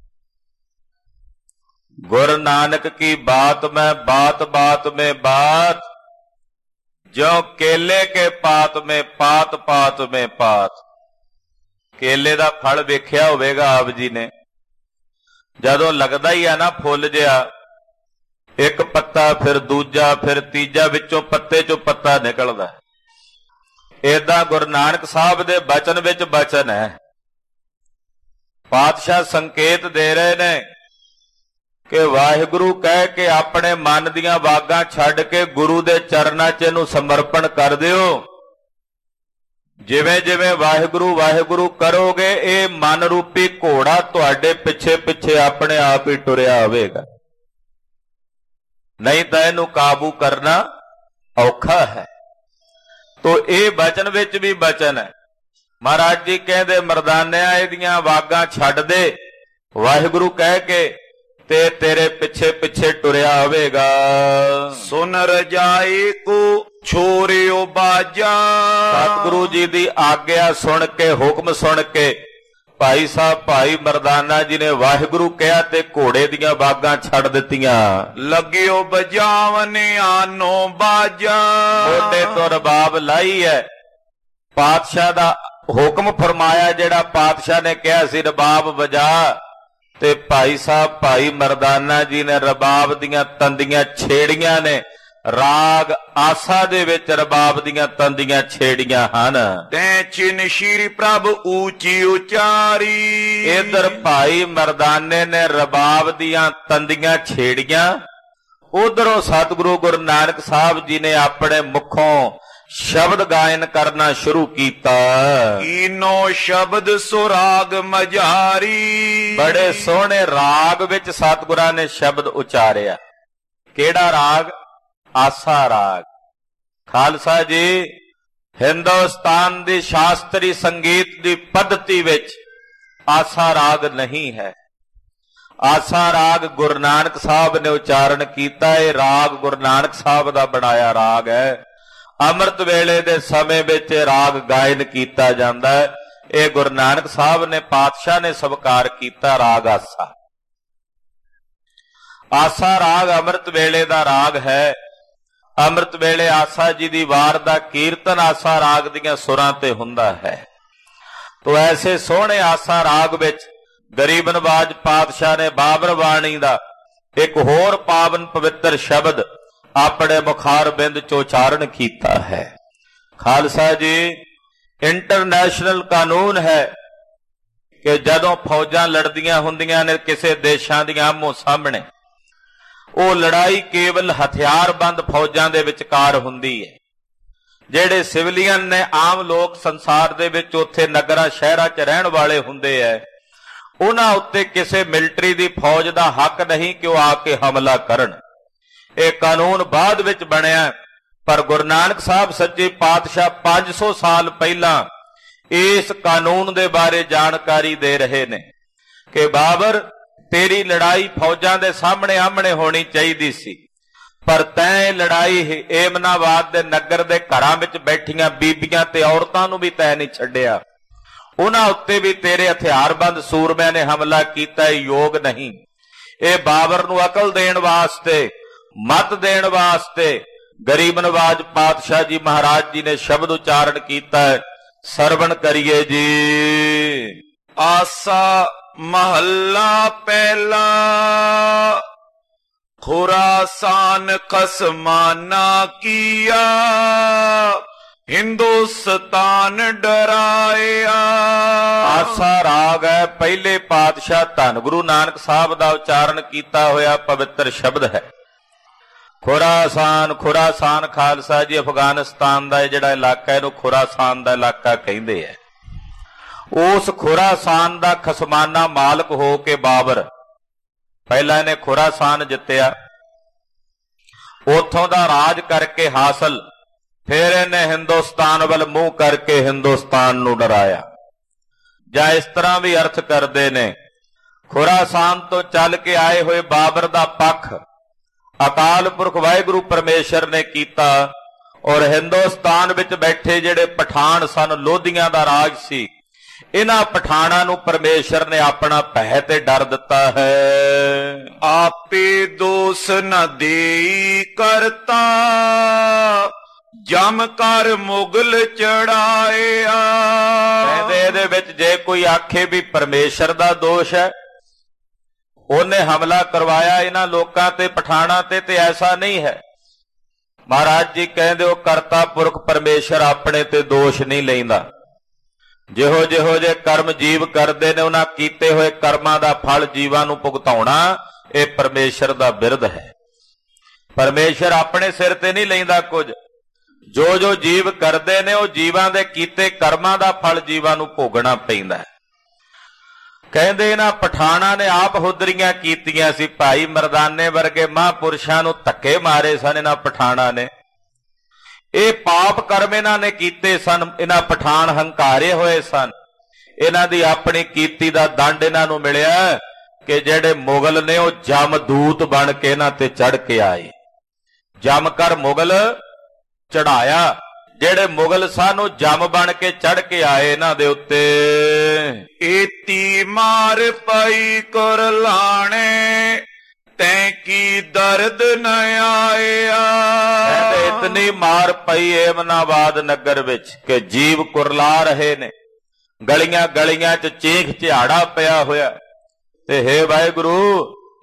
ਗੁਰੂ ਨਾਨਕ ਕੀ ਬਾਤ ਮੈਂ ਬਾਤ ਬਾਤ में बात, जो केले के पात में पात पात में पात। ਕੇਲੇ ਦਾ ਫਲ ਵੇਖਿਆ ਹੋਵੇਗਾ ਆਪ ਜੀ ਨੇ, ਜਦੋਂ ਲੱਗਦਾ ਹੀ ਆ ਨਾ ਫੁੱਲ ਜਿਹਾ, ਇੱਕ ਪੱਤਾ ਫਿਰ ਦੂਜਾ ਫਿਰ ਤੀਜਾ, ਵਿੱਚੋਂ ਪੱਤੇ ਚੋਂ ਪੱਤਾ ਨਿਕਲਦਾ। ਏਦਾਂ ਗੁਰੂ ਨਾਨਕ ਸਾਹਿਬ ਦੇ ਬਚਨ ਵਿੱਚ ਬਚਨ ਹੈ। ਪਾਤਸ਼ਾਹ ਸੰਕੇਤ ਦੇ ਰਹੇ ਨੇ ਕਿ ਵਾਹਿਗੁਰੂ ਕਹਿ ਕੇ ਆਪਣੇ ਮਨ ਦੀਆਂ ਵਾਗਾਂ ਛੱਡ ਕੇ ਗੁਰੂ ਦੇ ਚਰਨਾਂ 'ਚ ਇਹਨੂੰ ਸਮਰਪਣ ਕਰ ਦਿਓ। ਜਿਵੇਂ ਜਿਵੇਂ ਵਾਹਿਗੁਰੂ ਵਾਹਿਗੁਰੂ ਕਰੋਗੇ, ਇਹ ਮਨ ਰੂਪੀ ਘੋੜਾ ਤੁਹਾਡੇ ਪਿੱਛੇ ਪਿੱਛੇ ਆਪਣੇ ਆਪ ਹੀ ਟੁਰਿਆ ਆਵੇਗਾ, ਨਹੀਂ ਤਾਂ ਇਹਨੂੰ ਕਾਬੂ ਕਰਨਾ ਔਖਾ ਹੈ। ਤੋ ਇਹ ਬਚਨ ਵਿੱਚ ਵੀ ਬਚਨ ਹੈ। ਮਹਾਰਾਜ ਜੀ ਕਹਿੰਦੇ, ਮਰਦਾਨਿਆਂ ਇਹਦੀਆਂ ਵਾਗਾਂ ਛੱਡ ਦੇ, ਵਾਹਿਗੁਰੂ ਕਹਿ ਕੇ, ਤੇ ਤੇਰੇ ਪਿੱਛੇ ਪਿੱਛੇ ਟੁਰਿਆ ਹੋਵੇਗਾ। ਸੁਨ ਰਜਾਈ ਕੋ ਛੋਰਿਓ ਬਾਜਾ। ਸਤਿਗੁਰੂ ਜੀ ਦੀ ਆਗਿਆ ਸੁਣ ਕੇ, ਹੁਕਮ ਸੁਣ ਕੇ ਭਾਈ ਸਾਹਿਬ ਭਾਈ ਮਰਦਾਨਾ ਜੀ ਨੇ ਵਾਹਿਗੁਰੂ ਕਿਹਾ ਤੇ ਘੋੜੇ ਦੀਆਂ ਵਾਗਾਂ ਛੱਡ ਦਿੱਤੀਆਂ। ਲੱਗਿਓ ਬਜਾਵਨ ਆਨੋ ਬਾਜਾ। ਮੋਢੇ ਤੋਂ ਰਬਾਬ ਲਾਈ ਹੈ। ਪਾਤਸ਼ਾਹ ਦਾ ਹੁਕਮ ਫਰਮਾਇਆ, ਜਿਹੜਾ ਪਾਤਸ਼ਾਹ ਨੇ ਕਿਹਾ ਸੀ ਰਬਾਬ ਵਜਾ, ਤੇ ਭਾਈ ਸਾਹਿਬ ਭਾਈ ਮਰਦਾਨਾ ਜੀ ਨੇ ਰਬਾਬ ਦੀਆਂ ਤੰਦੀਆਂ ਛੇੜੀਆਂ ਨੇ ਰਾਗ ਆਸਾ ਦੇ ਵਿੱਚ ਰਬਾਬ ਦੀਆਂ ਤੰਦੀਆਂ ਛੇੜੀਆਂ ਹਨ। ਤੈ ਚਿਨ ਸ਼੍ਰੀ ਪ੍ਰਭ ਊਚੀ ਉਚਾਰੀ। ਇਧਰ ਭਾਈ ਮਰਦਾਨੇ ਨੇ ਰਬਾਬ ਦੀਆਂ ਤੰਦੀਆਂ ਛੇੜੀਆਂ, ਉਧਰੋਂ ਸਤਿਗੁਰੂ ਗੁਰੂ ਨਾਨਕ ਸਾਹਿਬ ਜੀ ਨੇ ਆਪਣੇ ਮੁਖੋਂ ਸ਼ਬਦ ਗਾਇਨ ਕਰਨਾ ਸ਼ੁਰੂ ਕੀਤਾ। ਕੀਨੋ ਸ਼ਬਦ ਸੁਰਾਗ ਮਝਾਰੀ। ਬੜੇ ਸੋਹਣੇ ਰਾਗ ਵਿੱਚ ਸਤਿਗੁਰਾਂ ਨੇ ਸ਼ਬਦ ਉਚਾਰਿਆ। ਕਿਹੜਾ ਰਾਗ? ਆਸਾ ਰਾਗ। ਖਾਲਸਾ ਜੀ, ਹਿੰਦੁਸਤਾਨ ਦੀ ਸ਼ਾਸਤਰੀ ਸੰਗੀਤ ਦੀ ਪੱਧਤੀ ਵਿੱਚ ਆਸਾ ਰਾਗ ਨਹੀਂ ਹੈ। ਆਸਾ ਰਾਗ ਗੁਰੂ ਨਾਨਕ ਸਾਹਿਬ ਨੇ ਉਚਾਰਨ ਕੀਤਾ। ਇਹ ਰਾਗ ਗੁਰੂ ਨਾਨਕ ਸਾਹਿਬ ਦਾ ਬਣਾਇਆ ਰਾਗ ਹੈ। ਅੰਮ੍ਰਿਤ ਵੇਲੇ ਦੇ ਸਮੇਂ ਵਿੱਚ ਰਾਗ ਗਾਇਨ ਕੀਤਾ ਜਾਂਦਾ ਹੈ। ਇਹ ਗੁਰੂ ਨਾਨਕ ਸਾਹਿਬ ਨੇ ਪਾਤਸ਼ਾਹ ਨੇ ਸਵੀਕਾਰ ਕੀਤਾ ਰਾਗ ਆਸਾ। ਆਸਾ ਰਾਗ ਅੰਮ੍ਰਿਤ ਵੇਲੇ ਦਾ ਰਾਗ ਹੈ। ਅੰਮ੍ਰਿਤ ਵੇਲੇ ਆਸਾ ਜੀ ਦੀ ਵਾਰ ਦਾ ਕੀਰਤਨ ਆਸਾ ਰਾਗ ਦੀਆਂ ਸੁਰਾਂ ਤੇ ਹੁੰਦਾ ਹੈ। ਤੋ ਐਸੇ ਸੋਹਣੇ ਆਸਾ ਰਾਗ ਵਿੱਚ ਗਰੀਬ ਨਵਾਜ ਪਾਤਸ਼ਾਹ ਨੇ ਬਾਬਰ ਬਾਣੀ ਦਾ ਇੱਕ ਹੋਰ ਪਾਵਨ ਪਵਿੱਤਰ ਸ਼ਬਦ ਆਪਣੇ ਮੁਖਾਰ ਬਿੰਦ ਚ ਉਚਾਰਨ ਕੀਤਾ ਹੈ। ਖਾਲਸਾ ਜੀ, ਇੰਟਰਨੈਸ਼ਨਲ ਕਾਨੂੰਨ ਹੈ ਕਿ ਜਦੋਂ ਫੌਜਾਂ ਲੜਦੀਆਂ ਹੁੰਦੀਆਂ ਨੇ ਕਿਸੇ ਦੇਸ਼ਾਂ ਦੀਆਂ ਆਮੋ ਸਾਹਮਣੇ, ਉਹ ਲੜਾਈ ਕੇਵਲ ਹਥਿਆਰਬੰਦ ਫੌਜਾਂ ਦੇ ਵਿਚਕਾਰ ਹੁੰਦੀ ਹੈ। ਜਿਹੜੇ ਸਿਵਲੀਅਨ ਨੇ, ਆਮ ਲੋਕ ਸੰਸਾਰ ਦੇ ਵਿੱਚ ਉੱਥੇ ਨਗਰਾਂ ਸ਼ਹਿਰਾਂ 'ਚ ਰਹਿਣ ਵਾਲੇ ਹੁੰਦੇ ਐ, ਉਹਨਾਂ ਉੱਤੇ ਕਿਸੇ ਮਿਲਟਰੀ ਦੀ ਫੌਜ ਦਾ ਹੱਕ ਨਹੀਂ ਕਿ ਉਹ ਆ ਕੇ ਹਮਲਾ ਕਰਨ। ਇਹ ਕਾਨੂੰਨ ਬਾਅਦ ਵਿੱਚ ਬਣਿਆ, ਪਰ ਗੁਰੂ ਨਾਨਕ ਸਾਹਿਬ ਸੱਚੇ ਪਾਤਸ਼ਾਹ ਪੰਜ ਸੌ ਸਾਲ ਪਹਿਲਾਂ ਇਸ ਕਾਨੂੰਨ ਦੇ ਬਾਰੇ ਜਾਣਕਾਰੀ ਦੇ ਰਹੇ ਨੇ ਕਿ ਬਾਬਰ, ਤੇਰੀ ਲੜਾਈ ਫੌਜਾਂ ਦੇ ਸਾਹਮਣੇ ਆਹਮਣੇ ਹੋਣੀ ਚਾਹੀਦੀ ਸੀ, ਪਰ ਤੈਂ ਲੜਾਈ ਏਮਨਾਬਾਦ ਦੇ ਨਗਰ ਦੇ ਘਰਾਂ ਵਿੱਚ ਬੈਠੀਆਂ ਬੀਬੀਆਂ ਤੇ ਔਰਤਾਂ ਨੂੰ ਵੀ ਤੈਂ ਨਹੀਂ ਛੱਡਿਆ। ਉਹਨਾਂ ਉੱਤੇ ਵੀ ਤੇਰੇ ਹਥਿਆਰਬੰਦ ਸੂਰਮਿਆਂ ਨੇ ਹਮਲਾ ਕੀਤਾ। ਇਹ ਯੋਗ ਨਹੀਂ। ਇਹ ਬਾਬਰ ਨੂੰ ਅਕਲ ਦੇਣ ਵਾਸਤੇ, ਮਤ ਦੇਣ ਵਾਸਤੇ ਗਰੀਬ ਨਵਾਜ ਪਾਤਸ਼ਾਹ ਜੀ ਮਹਾਰਾਜ ਜੀ ਨੇ ਸ਼ਬਦ ਉਚਾਰਨ ਕੀਤਾ ਹੈ। ਸਰਵਣ ਕਰੀਏ ਜੀ। ਆਸਾ ਮਹੱਲਾ ਪਹਿਲਾ। ਖੁਰਾਸਾਨ ਖਸਮਾਨਾ ਕੀਆ, ਹਿੰਦੁਸਤਾਨ ਡਰਾਇਆ। ਆਸਾ ਰਾਗ ਹੈ। ਪਹਿਲੇ ਪਾਤਸ਼ਾਹ ਧੰਨ ਗੁਰੂ ਨਾਨਕ ਸਾਹਿਬ ਦਾ ਉਚਾਰਨ ਕੀਤਾ ਹੋਇਆ ਪਵਿੱਤਰ ਸ਼ਬਦ ਹੈ। ਖੁਰਾਸਾਨ। ਖੁਰਾਸਾਨ ਖਾਲਸਾ ਜੀ ਅਫਗਾਨਿਸਤਾਨ ਦਾ ਜਿਹੜਾ ਇਲਾਕਾ, ਇਹਨੂੰ ਖੁਰਾਸਾਨ ਦਾ ਇਲਾਕਾ ਕਹਿੰਦੇ ਹੈ। ਉਸ ਖੁਰਾਸਾਨ ਦਾ ਖਸਮਾਨਾ ਮਾਲਕ ਹੋ ਕੇ ਬਾਬਰ, ਪਹਿਲਾਂ ਇਹਨੇ ਖੁਰਾਸਾਨ ਜਿੱਤਿਆ, ਉਥੋਂ ਦਾ ਰਾਜ ਕਰਕੇ ਹਾਸਲ, ਫਿਰ ਇਹਨੇ ਹਿੰਦੁਸਤਾਨ ਵੱਲ ਮੂੰਹ ਕਰਕੇ ਹਿੰਦੁਸਤਾਨ ਨੂੰ ਡਰਾਇਆ। ਜਾਂ ਇਸ ਤਰ੍ਹਾਂ ਵੀ ਅਰਥ ਕਰਦੇ ਨੇ, ਖੁਰਾਸਾਨ ਤੋਂ ਚੱਲ ਕੇ ਆਏ ਹੋਏ ਬਾਬਰ ਦਾ ਪੱਖ ਅਕਾਲ ਪੁਰਖ ਵਾਹਿਗੁਰੂ ਪਰਮੇਸ਼ਰ ਨੇ ਕੀਤਾ, ਔਰ ਹਿੰਦੁਸਤਾਨ ਵਿੱਚ ਬੈਠੇ ਜਿਹੜੇ ਪਠਾਨ ਸਨ, ਲੋਧੀਆਂ ਦਾ ਰਾਜ ਸੀ, ਇਹਨਾਂ ਪਠਾਨਾਂ ਨੂੰ ਪਰਮੇਸ਼ਰ ਨੇ ਆਪਣਾ ਭੈ ਤੇ ਡਰ ਦਿੱਤਾ ਹੈ। ਆਪੇ ਦੋਸ ਨ ਦੇਈ ਕਰਤਾ, ਜਮ ਕਰ ਮੁਗਲ ਚੜਾਇਆ। ਕਹਿੰਦੇ ਇਹਦੇ ਵਿੱਚ ਜੇ ਕੋਈ ਆਖੇ ਵੀ ਪਰਮੇਸ਼ਰ ਦਾ ਦੋਸ਼ ਹੈ, ਉਹਨੇ ਹਮਲਾ ਕਰਵਾਇਆ ਇਹਨਾਂ ਲੋਕਾਂ ਤੇ, ਪਠਾਨਾਂ ਤੇ, ਤੇ ਐਸਾ ਨਹੀਂ ਹੈ। ਮਹਾਰਾਜ ਜੀ ਕਹਿੰਦੇ ਉਹ ਕਰਤਾ ਪੁਰਖ ਪਰਮੇਸ਼ਰ ਆਪਣੇ ਤੇ ਦੋਸ਼ ਨਹੀਂ ਲੈਂਦਾ। ਜਿਹੋ ਜਿਹੋ ਜੇ ਕਰਮ ਜੀਵ ਕਰਦੇ ਨੇ, ਉਹਨਾਂ ਕੀਤੇ ਹੋਏ ਕਰਮਾਂ ਦਾ ਫਲ ਜੀਵਾਂ ਨੂੰ ਭੁਗਤਾਉਣਾ, ਇਹ ਪਰਮੇਸ਼ਰ ਦਾ ਬਿਰਧ ਹੈ। ਪਰਮੇਸ਼ਰ ਆਪਣੇ ਸਿਰ ਤੇ ਨਹੀਂ ਲੈਂਦਾ ਕੁਝ। ਜੋ ਜੋ ਜੀਵ ਕਰਦੇ ਨੇ, ਉਹ ਜੀਵਾਂ ਦੇ ਕੀਤੇ ਕਰਮਾਂ ਦਾ ਫਲ ਜੀਵਾਂ ਨੂੰ ਭੋਗਣਾ ਪੈਂਦਾ ਹੈ। ਕਹਿੰਦੇ ਇਹਨਾਂ ਪਠਾਨਾਂ ਨੇ ਆਪ ਹੁਦਰੀਆਂ ਕੀਤੀਆਂ ਸੀ। ਭਾਈ ਮਰਦਾਨੇ ਵਰਗੇ ਮਹਾਂਪੁਰਸ਼ਾਂ ਨੂੰ ਧੱਕੇ ਮਾਰੇ ਸਨ ਇਹਨਾਂ ਪਠਾਨਾਂ ਨੇ। ਇਹ ਪਾਪ ਕਰਮ ਇਹਨਾਂ ਨੇ ਕੀਤੇ ਸਨ। ਇਹਨਾਂ ਪਠਾਨ ਹੰਕਾਰੇ ਹੋਏ ਸਨ। ਇਹਨਾਂ ਦੀ ਆਪਣੀ ਕੀਤੀ ਦਾ ਦੰਡ ਇਹਨਾਂ ਨੂੰ ਮਿਲਿਆ ਕਿ ਜਿਹੜੇ ਮੁਗਲ ਨੇ ਉਹ ਜਮਦੂਤ ਬਣ ਕੇ ਇਹਨਾਂ ਤੇ ਚੜ ਕੇ ਆਏ। ਜਮ ਕਰ ਮੁਗਲ ਚੜਾਇਆ। ਜਿਹੜੇ ਮੁਗਲ ਸਨ ਉਹ ਜਮ ਬਣ ਕੇ ਚੜ ਕੇ ਆਏ ਇਹਨਾਂ ਦੇ ਉੱਤੇ। ਏਤੀ ਮਾਰ ਪਈ ਕਰ ਲਾਣੇ, ਤੈਂ ਕੀ ਦਰਦ ਨ ਆਇਆ। ਕਹਿੰਦੇ ਇਤਨੀ ਮਾਰ ਪਈ ਏਮਨਾਬਾਦ ਨਗਰ ਵਿੱਚ ਕਿ ਜੀਵ ਕੁਰਲਾ ਰਹੇ ਨੇ। ਗਲੀਆਂ ਗਲੀਆਂ 'ਚ ਚੀਖ ਝਿਹਾੜਾ ਪਿਆ ਹੋਇਆ। ਤੇ ਹੇ ਵਾਹਿਗੁਰੂ,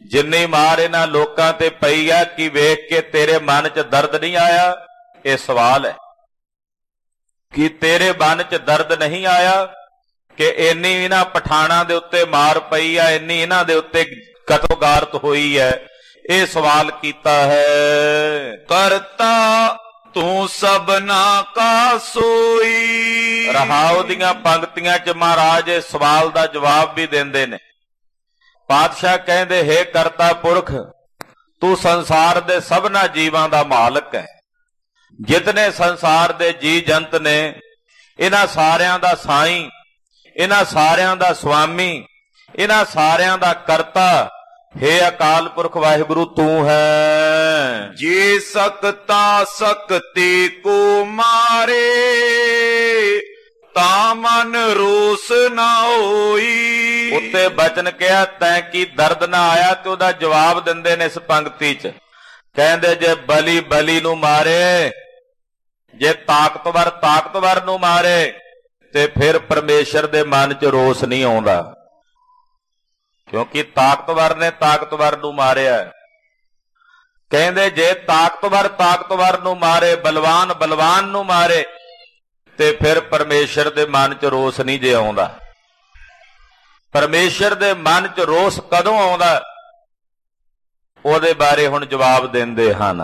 ਜਿੰਨੀ ਮਾਰ ਇਹਨਾਂ ਲੋਕਾਂ ਤੇ ਪਈ ਆ, ਕੀ ਵੇਖ ਕੇ ਤੇਰੇ ਮਨ 'ਚ ਦਰਦ ਨਹੀਂ ਆਇਆ? ਇਹ ਸਵਾਲ ਹੈ ਕਿ ਤੇਰੇ ਮਨ 'ਚ ਦਰਦ ਨਹੀਂ ਆਇਆ ਕਿ ਇੰਨੀ ਇਹਨਾਂ ਪਠਾਣਾਂ ਦੇ ਉੱਤੇ ਮਾਰ ਪਈ ਆ, ਇੰਨੀ ਇਹਨਾਂ ਦੇ ਉੱਤੇ ਕਤਲਗਾਰਤ ਹੋਈ ਹੈ? ਇਹ ਸਵਾਲ ਕੀਤਾ ਹੈ। ਕਰਤਾ ਤੂੰ ਸਭਨਾ ਕਾ ਸੋਈ। ਰਹਾਉ ਦੀਆਂ ਪੰਕਤੀਆਂ 'ਚ ਮਹਾਰਾਜ ਇਸ ਸਵਾਲ ਦਾ ਜਵਾਬ ਵੀ ਦਿੰਦੇ ਨੇ। ਪਾਤਸ਼ਾਹ ਕਹਿੰਦੇ, ਹੇ ਕਰਤਾ ਪੁਰਖ, ਤੂੰ ਸੰਸਾਰ ਦੇ ਸਭਨਾ ਜੀਵਾਂ ਦਾ ਮਾਲਕ ਹੈ। ਜਿਤਨੇ ਸੰਸਾਰ ਦੇ ਜੀ ਜੰਤ ਨੇ, ਇਹਨਾਂ ਸਾਰਿਆਂ ਦਾ ਸਾਈਂ, ਇਹਨਾਂ ਸਾਰਿਆਂ ਦਾ ਸੁਆਮੀ, ਇਹਨਾਂ ਸਾਰਿਆਂ ਦਾ ਕਰਤਾ ਹੇ ਅਕਾਲ ਪੁਰਖ ਵਾਹਿਗੁਰੂ ਤੂੰ ਹੈ। ਜੇ ਸਕਤਾ ਸਕਤੇ ਕੋ ਮਾਰੇ, ਤਾਂ ਮਨ ਰੋਸ ਨਾ ਹੋਈ। ਉੱਤੇ ਬਚਨ ਕਿਹਾ, ਤੈਂ ਕੀ ਦਰਦ ਨਾ ਆਇਆ? ਤੇ ਉਹਦਾ ਜਵਾਬ ਦਿੰਦੇ ਨੇ ਇਸ ਪੰਕਤੀ 'ਚ, ਕਹਿੰਦੇ ਜੇ ਬਲੀ ਬਲੀ ਨੂੰ ਮਾਰੇ, ਜੇ ਤਾਕਤਵਰ ਤਾਕਤਵਰ ਨੂੰ ਮਾਰੇ, ਤੇ ਫਿਰ ਪਰਮੇਸ਼ਰ ਦੇ ਮਨ 'ਚ ਰੋਸ ਨਹੀਂ ਆਉਂਦਾ, ਕਿਉਂਕਿ ਤਾਕਤਵਰ ਨੇ ਤਾਕਤਵਰ ਨੂੰ ਮਾਰਿਆ। ਕਹਿੰਦੇ ਜੇ ਤਾਕਤਵਰ ਤਾਕਤਵਰ ਨੂੰ ਮਾਰੇ, ਬਲਵਾਨ ਬਲਵਾਨ ਨੂੰ ਮਾਰੇ, ਤੇ ਫਿਰ ਪਰਮੇਸ਼ਰ ਦੇ ਮਨ 'ਚ ਰੋਸ ਨਹੀਂ ਜੇ ਆਉਂਦਾ। ਪਰਮੇਸ਼ਰ ਦੇ ਮਨ 'ਚ ਰੋਸ ਕਦੋਂ ਆਉਂਦਾ? ਉਹਦੇ ਬਾਰੇ ਹੁਣ ਜਵਾਬ ਦਿੰਦੇ ਹਨ।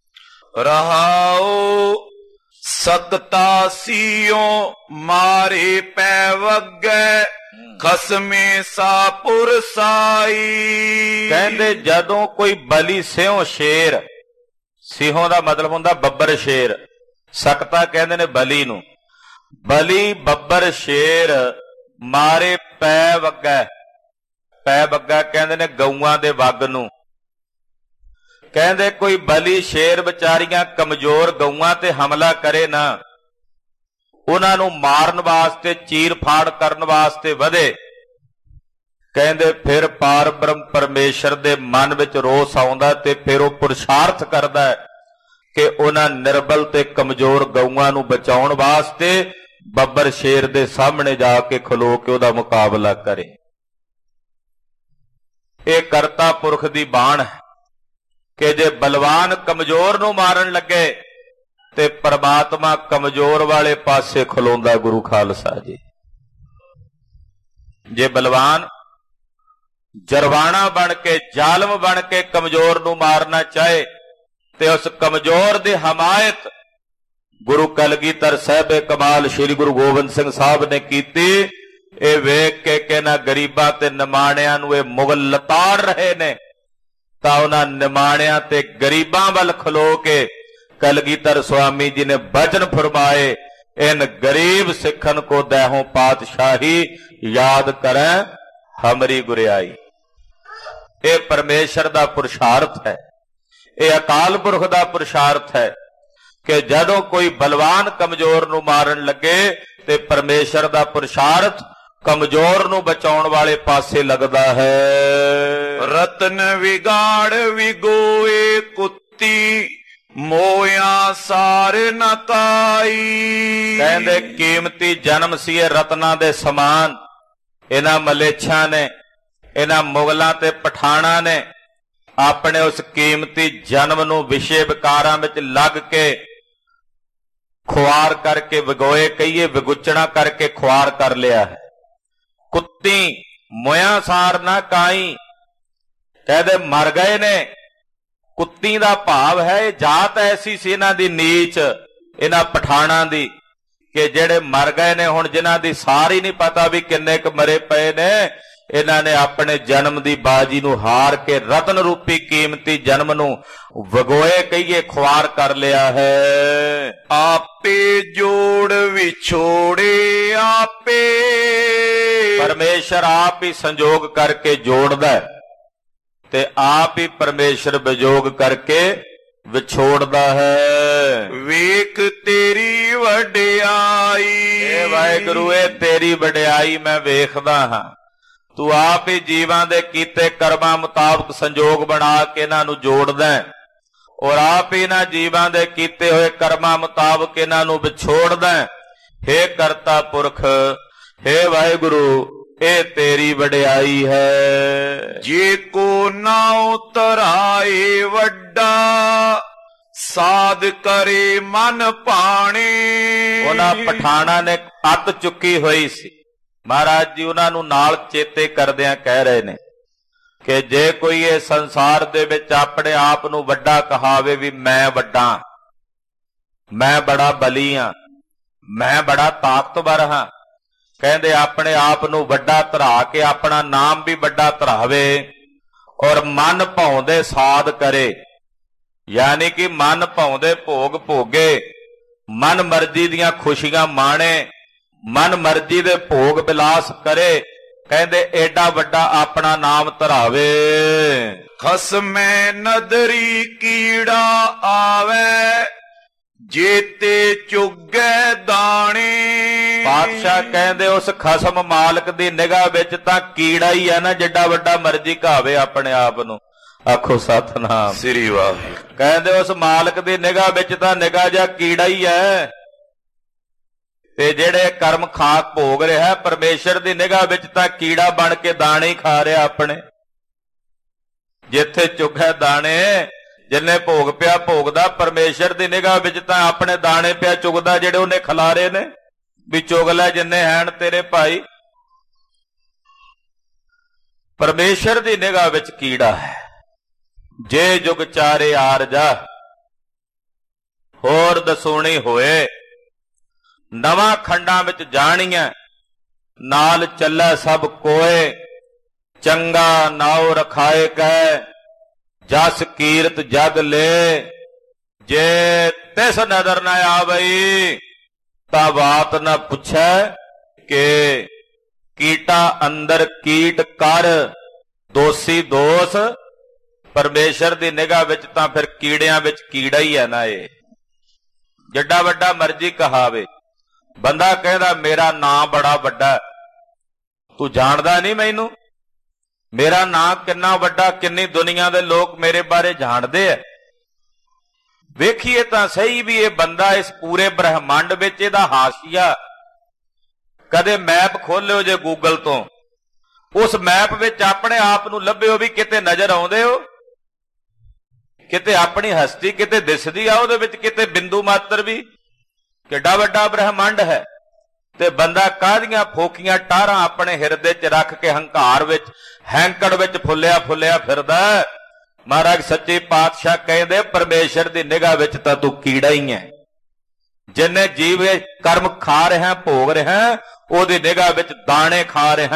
ਰਹਾਉ ਸਕਤਾ ਸੀਓ ਮਾਰੇ ਪੈ ਵਗੈ, ਖਸਮੇ ਸਾਪੁਰ ਸਾਈ। ਕਹਿੰਦੇ ਜਦੋਂ ਕੋਈ ਬਲੀ ਸਿਉ ਸ਼ੇਰ, ਸਿਉਂ ਦਾ ਮਤਲਬ ਹੁੰਦਾ ਬੱਬਰ ਸ਼ੇਰ, ਸਕਤਾ ਕਹਿੰਦੇ ਨੇ ਬਲੀ ਨੂੰ, ਬਲੀ ਬੱਬਰ ਸ਼ੇਰ ਮਾਰੇ ਪੈ ਵੱਗੈ, ਪੈ ਵੱਗਾ ਕਹਿੰਦੇ ਨੇ ਗਊਆਂ ਦੇ ਵੱਗ ਨੂੰ। ਕਹਿੰਦੇ ਕੋਈ ਬਲੀ ਸ਼ੇਰ ਵਿਚਾਰੀਆਂ ਕਮਜ਼ੋਰ ਗਊਆਂ ਤੇ ਹਮਲਾ ਕਰੇ ਨਾ, ਉਹਨਾਂ ਨੂੰ ਮਾਰਨ ਵਾਸਤੇ, ਚੀਰ ਫਾੜ ਕਰਨ ਵਾਸਤੇ ਵਧੇ, ਕਹਿੰਦੇ ਫਿਰ ਪਾਰ ਬ੍ਰਹਮ ਪਰਮੇਸ਼ਰ ਦੇ ਮਨ ਵਿੱਚ ਰੋਸ ਆਉਂਦਾ, ਤੇ ਫਿਰ ਉਹ ਪੁਰਸ਼ਾਰਥ ਕਰਦਾ ਹੈ ਕਿ ਉਹਨਾਂ ਨਿਰਬਲ ਤੇ ਕਮਜ਼ੋਰ ਗਊਆਂ ਨੂੰ ਬਚਾਉਣ ਵਾਸਤੇ ਬੱਬਰ ਸ਼ੇਰ ਦੇ ਸਾਹਮਣੇ ਜਾ ਕੇ ਖਲੋ ਕੇ ਉਹਦਾ ਮੁਕਾਬਲਾ ਕਰੇ। ਇਹ ਕਰਤਾ ਪੁਰਖ ਦੀ ਬਾਣ ਹੈ ਕਿ ਜੇ ਬਲਵਾਨ ਕਮਜ਼ੋਰ ਨੂੰ ਮਾਰਨ ਲੱਗੇ ਤੇ ਪਰਮਾਤਮਾ ਕਮਜ਼ੋਰ ਵਾਲੇ ਪਾਸੇ ਖਲੋਂਦਾ। ਗੁਰੂ ਖਾਲਸਾ ਜੀ, ਜੇ ਬਲਵਾਨ ਜਰਵਾਣਾ ਬਣ ਕੇ, ਜ਼ਾਲਮ ਬਣ ਕੇ ਕਮਜ਼ੋਰ ਨੂੰ ਮਾਰਨਾ ਚਾਹੇ, ਤੇ ਉਸ ਕਮਜ਼ੋਰ ਦੀ ਹਮਾਇਤ ਗੁਰੂ ਕਲਗੀਧਰ ਸਾਹਿਬੇ ਕਮਾਲ ਸ੍ਰੀ ਗੁਰੂ ਗੋਬਿੰਦ ਸਿੰਘ ਸਾਹਿਬ ਨੇ ਕੀਤੀ। ਇਹ ਵੇਖ ਕੇ ਕਿ ਇਹਨਾਂ ਗਰੀਬਾਂ ਤੇ ਨਿਮਾਣਿਆਂ ਨੂੰ ਇਹ ਮੁਗਲ ਲਤਾੜ ਰਹੇ ਨੇ, ਤਾਂ ਉਹਨਾਂ ਨਿਮਾਣਿਆਂ ਤੇ ਗਰੀਬਾਂ ਵੱਲ ਖਲੋ ਕੇ ਕਲਗੀਧਰ ਸੁਆਮੀ ਜੀ ਨੇ ਬਚਨ ਫਰਮਾਏ, ਇਨ ਗਰੀਬ ਸਿੱਖਨ ਕੋ ਦਹਿਉ ਪਾਤਸ਼ਾਹੀ, ਯਾਦ ਕਰੈ ਹਮਰੀ ਗੁਰਿਆਈ। ਇਹ ਪਰਮੇਸ਼ਰ ਦਾ ਪੁਰਸ਼ਾਰਥ ਹੈ, ਇਹ ਅਕਾਲ ਪੁਰਖ ਦਾ ਪੁਰਸ਼ਾਰਥ ਹੈ ਕਿ ਜਦੋਂ ਕੋਈ ਬਲਵਾਨ ਕਮਜ਼ੋਰ ਨੂੰ ਮਾਰਨ ਲੱਗੇ ਤੇ ਪਰਮੇਸ਼ਰ ਦਾ ਪੁਰਸ਼ਾਰਥ ਕਮਜ਼ੋਰ ਨੂੰ ਬਚਾਉਣ ਵਾਲੇ ਪਾਸੇ ਲੱਗਦਾ ਹੈ। ਰਤਨ ਵਿਗਾੜ ਵਿਗੋਏ ਕੁੱਤੀ, ਮੋਇਆ ਸਾਰ ਨ ਕਾਈ। ਕਹਿੰਦੇ ਕੀਮਤੀ ਜਨਮ ਸੀ ਇਹ ਰਤਨਾਂ ਦੇ ਸਮਾਨ। ਇਹਨਾਂ ਮਲੇਛਾਂ ਨੇ, ਇਹਨਾਂ ਮੁਗਲਾਂ ਤੇ ਪਠਾਣਾਂ ਨੇ ਆਪਣੇ ਉਸ ਕੀਮਤੀ ਜਨਮ ਨੂੰ ਵਿਸ਼ੇ ਵਿਕਾਰਾਂ ਵਿੱਚ ਲੱਗ ਕੇ ਖੁਆਰ ਕਰਕੇ, ਵਿਗੋਏ ਕਹੀਏ, ਵਿਗੁਚਣਾ ਕਰਕੇ ਖੁਆਰ ਕਰ ਲਿਆ ਹੈ। ਕੁੱਤੀ ਮੋਇਆ ਸਾਰ ਨਾ ਕਾਈ, ਕਹਿੰਦੇ ਮਰ ਗਏ ਨੇ। ਕੁੱਤੀ ਦਾ ਭਾਵ ਹੈ ਇਹ ਜਾਤ ਐਸੀ ਸੀ ਇਹਨਾਂ ਦੀ ਨੀਚ, ਇਹਨਾਂ ਪਠਾਣਾਂ ਦੀ, ਕਿ ਜਿਹੜੇ ਮਰ ਗਏ ਨੇ। ਹੁਣ ਜਿਨ੍ਹਾਂ ਦੀ ਸਾਰ ਹੀ ਨਹੀਂ ਪਤਾ ਵੀ ਕਿੰਨੇ ਕੁ ਮਰੇ ਪਏ ਨੇ, ਇਹਨਾਂ ਨੇ ਆਪਣੇ ਜਨਮ ਦੀ ਬਾਜੀ ਨੂੰ ਹਾਰ ਕੇ ਰਤਨ ਰੂਪੀ ਕੀਮਤੀ ਜਨਮ ਨੂੰ ਵਗੋਏ ਕਹੀਏ ਖੁਆਰ ਕਰ ਲਿਆ ਹੈ। ਆਪੇ ਜੋੜ ਵਿਛੋੜੇ ਆਪੇ, ਪਰਮੇਸ਼ਰ ਆਪ ਹੀ ਸੰਜੋਗ ਕਰਕੇ ਜੋੜਦਾ ਤੇ ਆਪ ਹੀ ਪਰਮੇਸ਼ਰ ਵਿਜੋਗ ਕਰਕੇ ਵਿਛੋੜਦਾ ਹੈ। ਵੇਖ ਤੇਰੀ ਵਡਿਆਈ, ਏ ਵਾਹਿਗੁਰੂ ਇਹ ਤੇਰੀ ਵਡਿਆਈ ਮੈਂ ਵੇਖਦਾ ਹਾਂ। ਤੂੰ ਆਪ ਹੀ ਜੀਵਾਂ ਦੇ ਕੀਤੇ ਕਰਮਾਂ ਮੁਤਾਬਕ ਸੰਜੋਗ ਬਣਾ ਕੇ ਇਹਨਾਂ ਨੂੰ ਜੋੜਦਾ, ਔਰ ਆਪ ਹੀ ਇਹਨਾਂ ਜੀਵਾਂ ਦੇ ਕੀਤੇ ਹੋਏ ਕਰਮਾਂ ਮੁਤਾਬਕ ਇਹਨਾਂ ਨੂੰ ਵਿਛੋੜਦਾ। ਹੇ ਕਰਤਾ ਪੁਰਖ, ਹੇ ਵਾਹਿਗੁਰੂ, ਇਹ ਤੇਰੀ ਵਡਿਆਈ ਹੈ। ਜੇ ਕੋ ਨਾਉ ਧਰਾਏ ਵੱਡਾ ਸਾਧ ਕਰੇ ਮਨ ਭਾਣੇ। ਉਹਨਾਂ ਪਠਾਣਾ ਨੇ ਅੱਤ ਚੁੱਕੀ ਹੋਈ ਸੀ। ਮਹਾਰਾਜ ਜੀ ਉਹਨਾਂ ਨੂੰ ਨਾਲ ਚੇਤੇ ਕਰਦਿਆਂ ਕਹਿ ਰਹੇ ਨੇ ਕਿ ਜੇ ਕੋਈ ਇਹ ਸੰਸਾਰ ਦੇ ਵਿੱਚ ਆਪਣੇ ਆਪ ਨੂੰ ਵੱਡਾ ਕਹਾਵੇ ਵੀ ਮੈਂ ਵੱਡਾ, ਮੈਂ ਬੜਾ ਬਲੀ ਹਾਂ, ਮੈਂ ਬੜਾ ਤਾਕਤਵਰ ਹਾਂ, ਕਹਿੰਦੇ ਆਪਣੇ ਆਪ ਨੂੰ ਵੱਡਾ ਧਰਾ ਕੇ ਆਪਣਾ ਨਾਮ ਵੀ ਵੱਡਾ ਧਰਾਵੇ ਔਰ ਮਨ ਭਾਉਂਦੇ ਸਾਧ ਕਰੇ, ਯਾਨੀ ਕਿ ਮਨ ਭਾਉਂਦੇ ਭੋਗ ਭੋਗੇ, ਮਨ ਮਰਜ਼ੀ ਦੀਆਂ ਖੁਸ਼ੀਆਂ ਮਾਣੇ, ਮਨ ਮਰਜ਼ੀ ਦੇ ਭੋਗ ਵਿਲਾਸ ਕਰੇ, ਕਹਿੰਦੇ ਏਡਾ ਵੱਡਾ ਆਪਣਾ ਨਾਮ ਧਰਾਵੇ। ਖਸਮੈ ਨਦਰੀ ਕੀੜਾ ਆਵੇ ਜੇਤੇ ਚੁੱਗੈ ਦਾਣੇ। ਪਾਤਸ਼ਾਹ ਕਹਿੰਦੇ ਉਸ ਖਸਮ ਮਾਲਕ ਦੀ ਨਿਗਾਹ ਵਿੱਚ ਤਾਂ ਕੀੜਾ ਹੀ ਹੈ ਨਾ, ਜਿੱਡਾ ਵੱਡਾ ਮਰਜ਼ੀ ਕਹਾਵੇ ਆਪਣੇ ਆਪ ਨੂੰ। ਆਖੋ ਸਤਨਾਮ ਸ੍ਰੀ ਵਾਹਿਗੁਰੂ। ਕਹਿੰਦੇ ਉਸ ਮਾਲਕ ਦੀ ਨਿਗਾਹ ਵਿੱਚ ਤਾਂ ਨਿਗਾਹ ਜਿਹਾ ਕੀੜਾ ਹੀ ਹੈ, ਤੇ ਜਿਹੜੇ ਕਰਮ ਖਾਕ ਭੋਗ ਰਿਹਾ ਪਰਮੇਸ਼ਰ ਦੀ ਨਿਗਾਹ ਵਿੱਚ ਤਾਂ ਕੀੜਾ ਬਣ ਕੇ ਦਾਣੇ ਹੀ ਖਾ ਰਿਹਾ ਆਪਣੇ। ਜਿੱਥੇ ਚੁੱਗੈ ਦਾਣੇ, ਜਿੰਨੇ ਭੋਗ ਪਿਆ ਭੋਗਦਾ, ਪਰਮੇਸ਼ਰ ਦੀ ਨਿਗਾਹ ਵਿੱਚ ਤਾਂ ਆਪਣੇ ਦਾਣੇ ਪਿਆ ਚੁਗਦਾ ਜਿਹੜੇ ਉਹਨੇ ਖਿਲਾਰੇ ਨੇ, ਵੀ ਚੁਗ ਲੈ ਜਿੰਨੇ ਹੈਣ ਤੇਰੇ ਭਾਈ। ਪਰਮੇਸ਼ਰ ਦੀ ਨਿਗਾਹ ਵਿੱਚ ਕੀੜਾ ਹੈ। ਜੇ ਜੁਗ ਚਾਰੇ ਆਰਜਾ ਹੋਰ ਦਸੂਣੀ ਹੋਏ, ਨਵਾਂ ਖੰਡਾਂ ਵਿੱਚ ਜਾਣੀਆਂ ਨਾਲ ਚੱਲੇ ਸਭ ਕੋਏ, ਚੰਗਾ ਨਾਉ ਰਖਾਏ ਕਹਿ ਜਸ ਕੀਰਤ ਜਗ ਲੈ। ਜੇ ਤਿਸ ਨਦਰ ਨਾ ਆਵਈ ਤਾਂ ਬਾਤ ਨਾ ਪੁੱਛੈ ਕਿ ਕੀਟਾ ਅੰਦਰ ਕੀਟ ਕਰ ਦੋਸੀ ਦੋਸ। ਪਰਮੇਸ਼ਰ ਦੀ ਨਿਗਾਹ ਵਿੱਚ ਤਾਂ ਫਿਰ ਕੀੜਿਆਂ ਵਿੱਚ ਕੀੜਾ ਹੀ ਹੈ ਨਾ। ਇਹ ਜਿੱਡਾ ਵੱਡਾ ਮਰਜ਼ੀ ਕਹਾਵੇ, ਬੰਦਾ ਕਹਿੰਦਾ ਮੇਰਾ ਨਾਂ ਬੜਾ ਵੱਡਾ, ਤੂੰ ਜਾਣਦਾ ਨਹੀਂ ਮੈਨੂੰ, ਮੇਰਾ ਨਾਂ ਕਿੰਨਾ ਵੱਡਾ, ਕਿੰਨੀ ਦੁਨੀਆ ਦੇ ਲੋਕ ਮੇਰੇ ਬਾਰੇ ਜਾਣਦੇ ਐ। ਵੇਖੀਏ ਤਾਂ ਸਹੀ ਵੀ ਇਹ ਬੰਦਾ ਇਸ ਪੂਰੇ ਬ੍ਰਹਿਮੰਡ ਵਿੱਚ, ਇਹਦਾ ਹਾਸ਼ੀਆ ਕਦੇ ਮੈਪ ਖੋਲਿਓ ਜੇ ਗੂਗਲ ਤੋਂ, ਉਸ ਮੈਪ ਵਿੱਚ ਆਪਣੇ ਆਪ ਨੂੰ ਲੱਭਿਓ ਵੀ ਕਿਤੇ ਨਜ਼ਰ ਆਉਂਦੇ ਹੋ, ਕਿਤੇ ਆਪਣੀ ਹਸਤੀ ਕਿਤੇ ਦਿਸਦੀ ਆ ਉਹਦੇ ਵਿੱਚ, ਕਿਤੇ ਬਿੰਦੂ ਮਾਤਰ ਵੀ। ਕਿੱਡਾ ਵੱਡਾ ਬ੍ਰਹਿਮੰਡ ਹੈ, ਤੇ ਬੰਦਾ ਕਾਹਦੀਆਂ ਫੋਕੀਆਂ ਟਾਰਾਂ ਆਪਣੇ ਹਿਰਦੇ 'ਚ ਰੱਖ ਕੇ ਹੰਕਾਰ ਵਿੱਚ, ਹੈਂਕੜ ਵਿੱਚ ਫੁੱਲਿਆ ਫੁੱਲਿਆ ਫਿਰਦਾ। ਮਹਾਰਾਜ ਸੱਚੇ ਪਾਤਸ਼ਾਹ ਕਹਿੰਦੇ ਪਰਮੇਸ਼ਰ ਦੀ ਨਿਗਾਹ ਵਿੱਚ ਤਾਂ ਤੂੰ ਕੀੜਾ ਹੀ ਹੈ। ਜਿੰਨੇ ਜੀਵੇ ਕਰਮ ਖਾ ਰਿਹਾ ਭੋਗ ਰਿਹਾ, ਉਹਦੀ ਨਿਗਾਹ ਵਿੱਚ ਦਾਣੇ ਖਾ ਰਿਹਾ।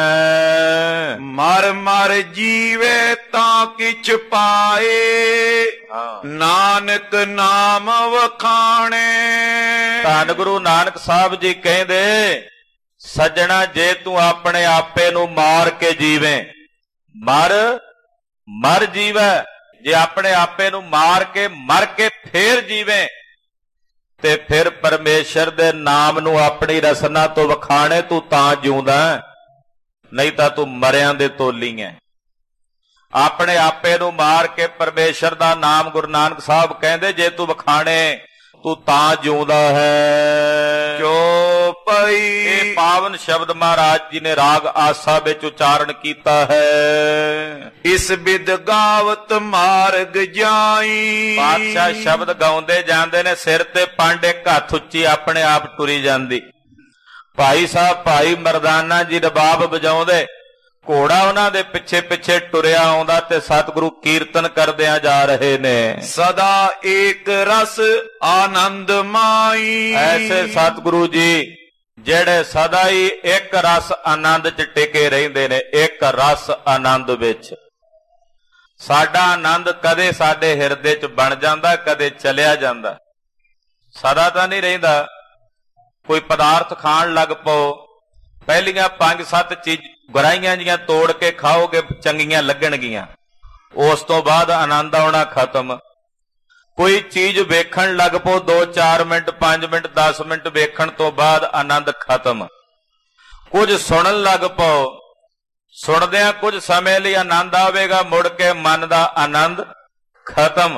ਮਰ ਮਰ ਜੀਵੇ ਤਾਂ ਕਿਛ ਪਾਏ, ਨਾਨਕ ਨਾਮ ਵਖਾਣੇ। ਧੰਨ ਗੁਰੂ ਨਾਨਕ ਸਾਹਿਬ ਜੀ ਕਹਿੰਦੇ, ਸੱਜਣਾ ਜੇ ਤੂੰ ਆਪਣੇ ਆਪੇ ਨੂੰ ਮਾਰ ਕੇ ਜੀਵੇਂ, ਮਰ ਮਰ ਜੀਵੇ, ਜੇ ਆਪਣੇ ਆਪੇ ਨੂੰ ਮਾਰ ਕੇ ਮਰ ਕੇ ਫੇਰ ਜੀਵੇਂ, ਤੇ ਫਿਰ ਪਰਮੇਸ਼ਰ ਦੇ ਨਾਮ ਨੂੰ ਆਪਣੀ ਰਸਨਾ ਤੋਂ ਵਖਾਣੇ ਤੂੰ ਤਾਂ ਜਿਉਂਦਾ, ਨਹੀਂ ਤਾਂ ਤੂੰ ਮਰਿਆਂ ਦੇ ਤੋਲੀ ਹੈ। ਆਪਣੇ ਆਪੇ ਨੂੰ ਮਾਰ ਕੇ ਪਰਮੇਸ਼ਰ ਦਾ ਨਾਮ ਗੁਰੂ ਨਾਨਕ ਸਾਹਿਬ ਕਹਿੰਦੇ ਜੇ ਤੂੰ ਵਖਾਣੇ ਤੂੰ ਤਾਂ ਜਿਉਂਦਾ ਹੈ। ਚੋਪਈ ਇਹ ਪਾਵਨ ਸ਼ਬਦ ਮਹਾਰਾਜ ਜੀ ਨੇ ਰਾਗ ਆਸਾ ਵਿੱਚ ਉਚਾਰਨ ਕੀਤਾ ਹੈ। ਇਸ ਬਿਦ ਗਾਵਤ ਮਾਰਗ ਜਾਈ। ਪਾਤਸ਼ਾਹ ਸ਼ਬਦ ਗਾਉਂਦੇ ਜਾਂਦੇ ਨੇ, ਸਿਰ ਤੇ ਪੰਡ ਇੱਕ ਹੱਥ ਉੱਚੀ ਆਪਣੇ ਆਪ ਟੁਰੀ ਜਾਂਦੀ। ਭਾਈ ਸਾਹਿਬ ਭਾਈ ਮਰਦਾਨਾ ਜੀ ਰਬਾਬ ਵਜਾਉਂਦੇ, ਘੋੜਾ ਉਹਨਾਂ ਦੇ ਪਿੱਛੇ ਪਿੱਛੇ ਟੁਰਿਆ ਆਉਂਦਾ, ਤੇ ਸਤਿਗੁਰੂ ਕੀਰਤਨ ਕਰਦਿਆਂ ਜਾ ਰਹੇ ਨੇ। ਸਦਾ ਏਕ ਰਸ ਆਨੰਦ ਮਾਈ। ਐਸੇ ਸਤਿਗੁਰੂ ਜੀ ਜਿਹੜੇ ਸਦਾ ਹੀ ਇੱਕ ਰਸ ਆਨੰਦ 'ਚ ਟਿਕੇ ਰਹਿੰਦੇ ਨੇ, ਇੱਕ ਰਸ ਆਨੰਦ ਵਿੱਚ। ਸਾਡਾ ਆਨੰਦ ਕਦੇ ਸਾਡੇ ਹਿਰਦੇ 'ਚ ਬਣ ਜਾਂਦਾ, ਕਦੇ ਚਲਿਆ ਜਾਂਦਾ, ਸਦਾ ਤਾਂ ਨਹੀਂ ਰਹਿੰਦਾ। ਕੋਈ ਪਦਾਰਥ ਖਾਣ ਲੱਗ ਪਓ, ਪਹਿਲੀਆਂ ਪੰਜ ਸੱਤ ਚੀਜ਼ ਬੁਰਾਈਆਂ ਜੀਆਂ ਤੋੜ ਕੇ ਖਾਓਗੇ, ਚੰਗੀਆਂ ਲੱਗਣਗੀਆਂ, ਉਸ ਤੋਂ ਬਾਅਦ ਆਨੰਦ ਆਉਣਾ ਖਤਮ। ਕੋਈ ਚੀਜ਼ ਵੇਖਣ ਲੱਗ ਪਓ, ਦੋ ਚਾਰ ਮਿੰਟ ਪੰਜ ਮਿੰਟ ਦਸ ਮਿੰਟ ਵੇਖਣ ਤੋਂ ਬਾਅਦ ਆਨੰਦ ਖਤਮ। ਕੁਝ ਸੁਣਨ ਲੱਗ ਪਓ, ਸੁਣਦਿਆਂ ਕੁਝ ਸਮੇਂ ਲਈ ਆਨੰਦ ਆਵੇਗਾ, ਮੁੜ ਕੇ ਮਨ ਦਾ ਆਨੰਦ ਖਤਮ।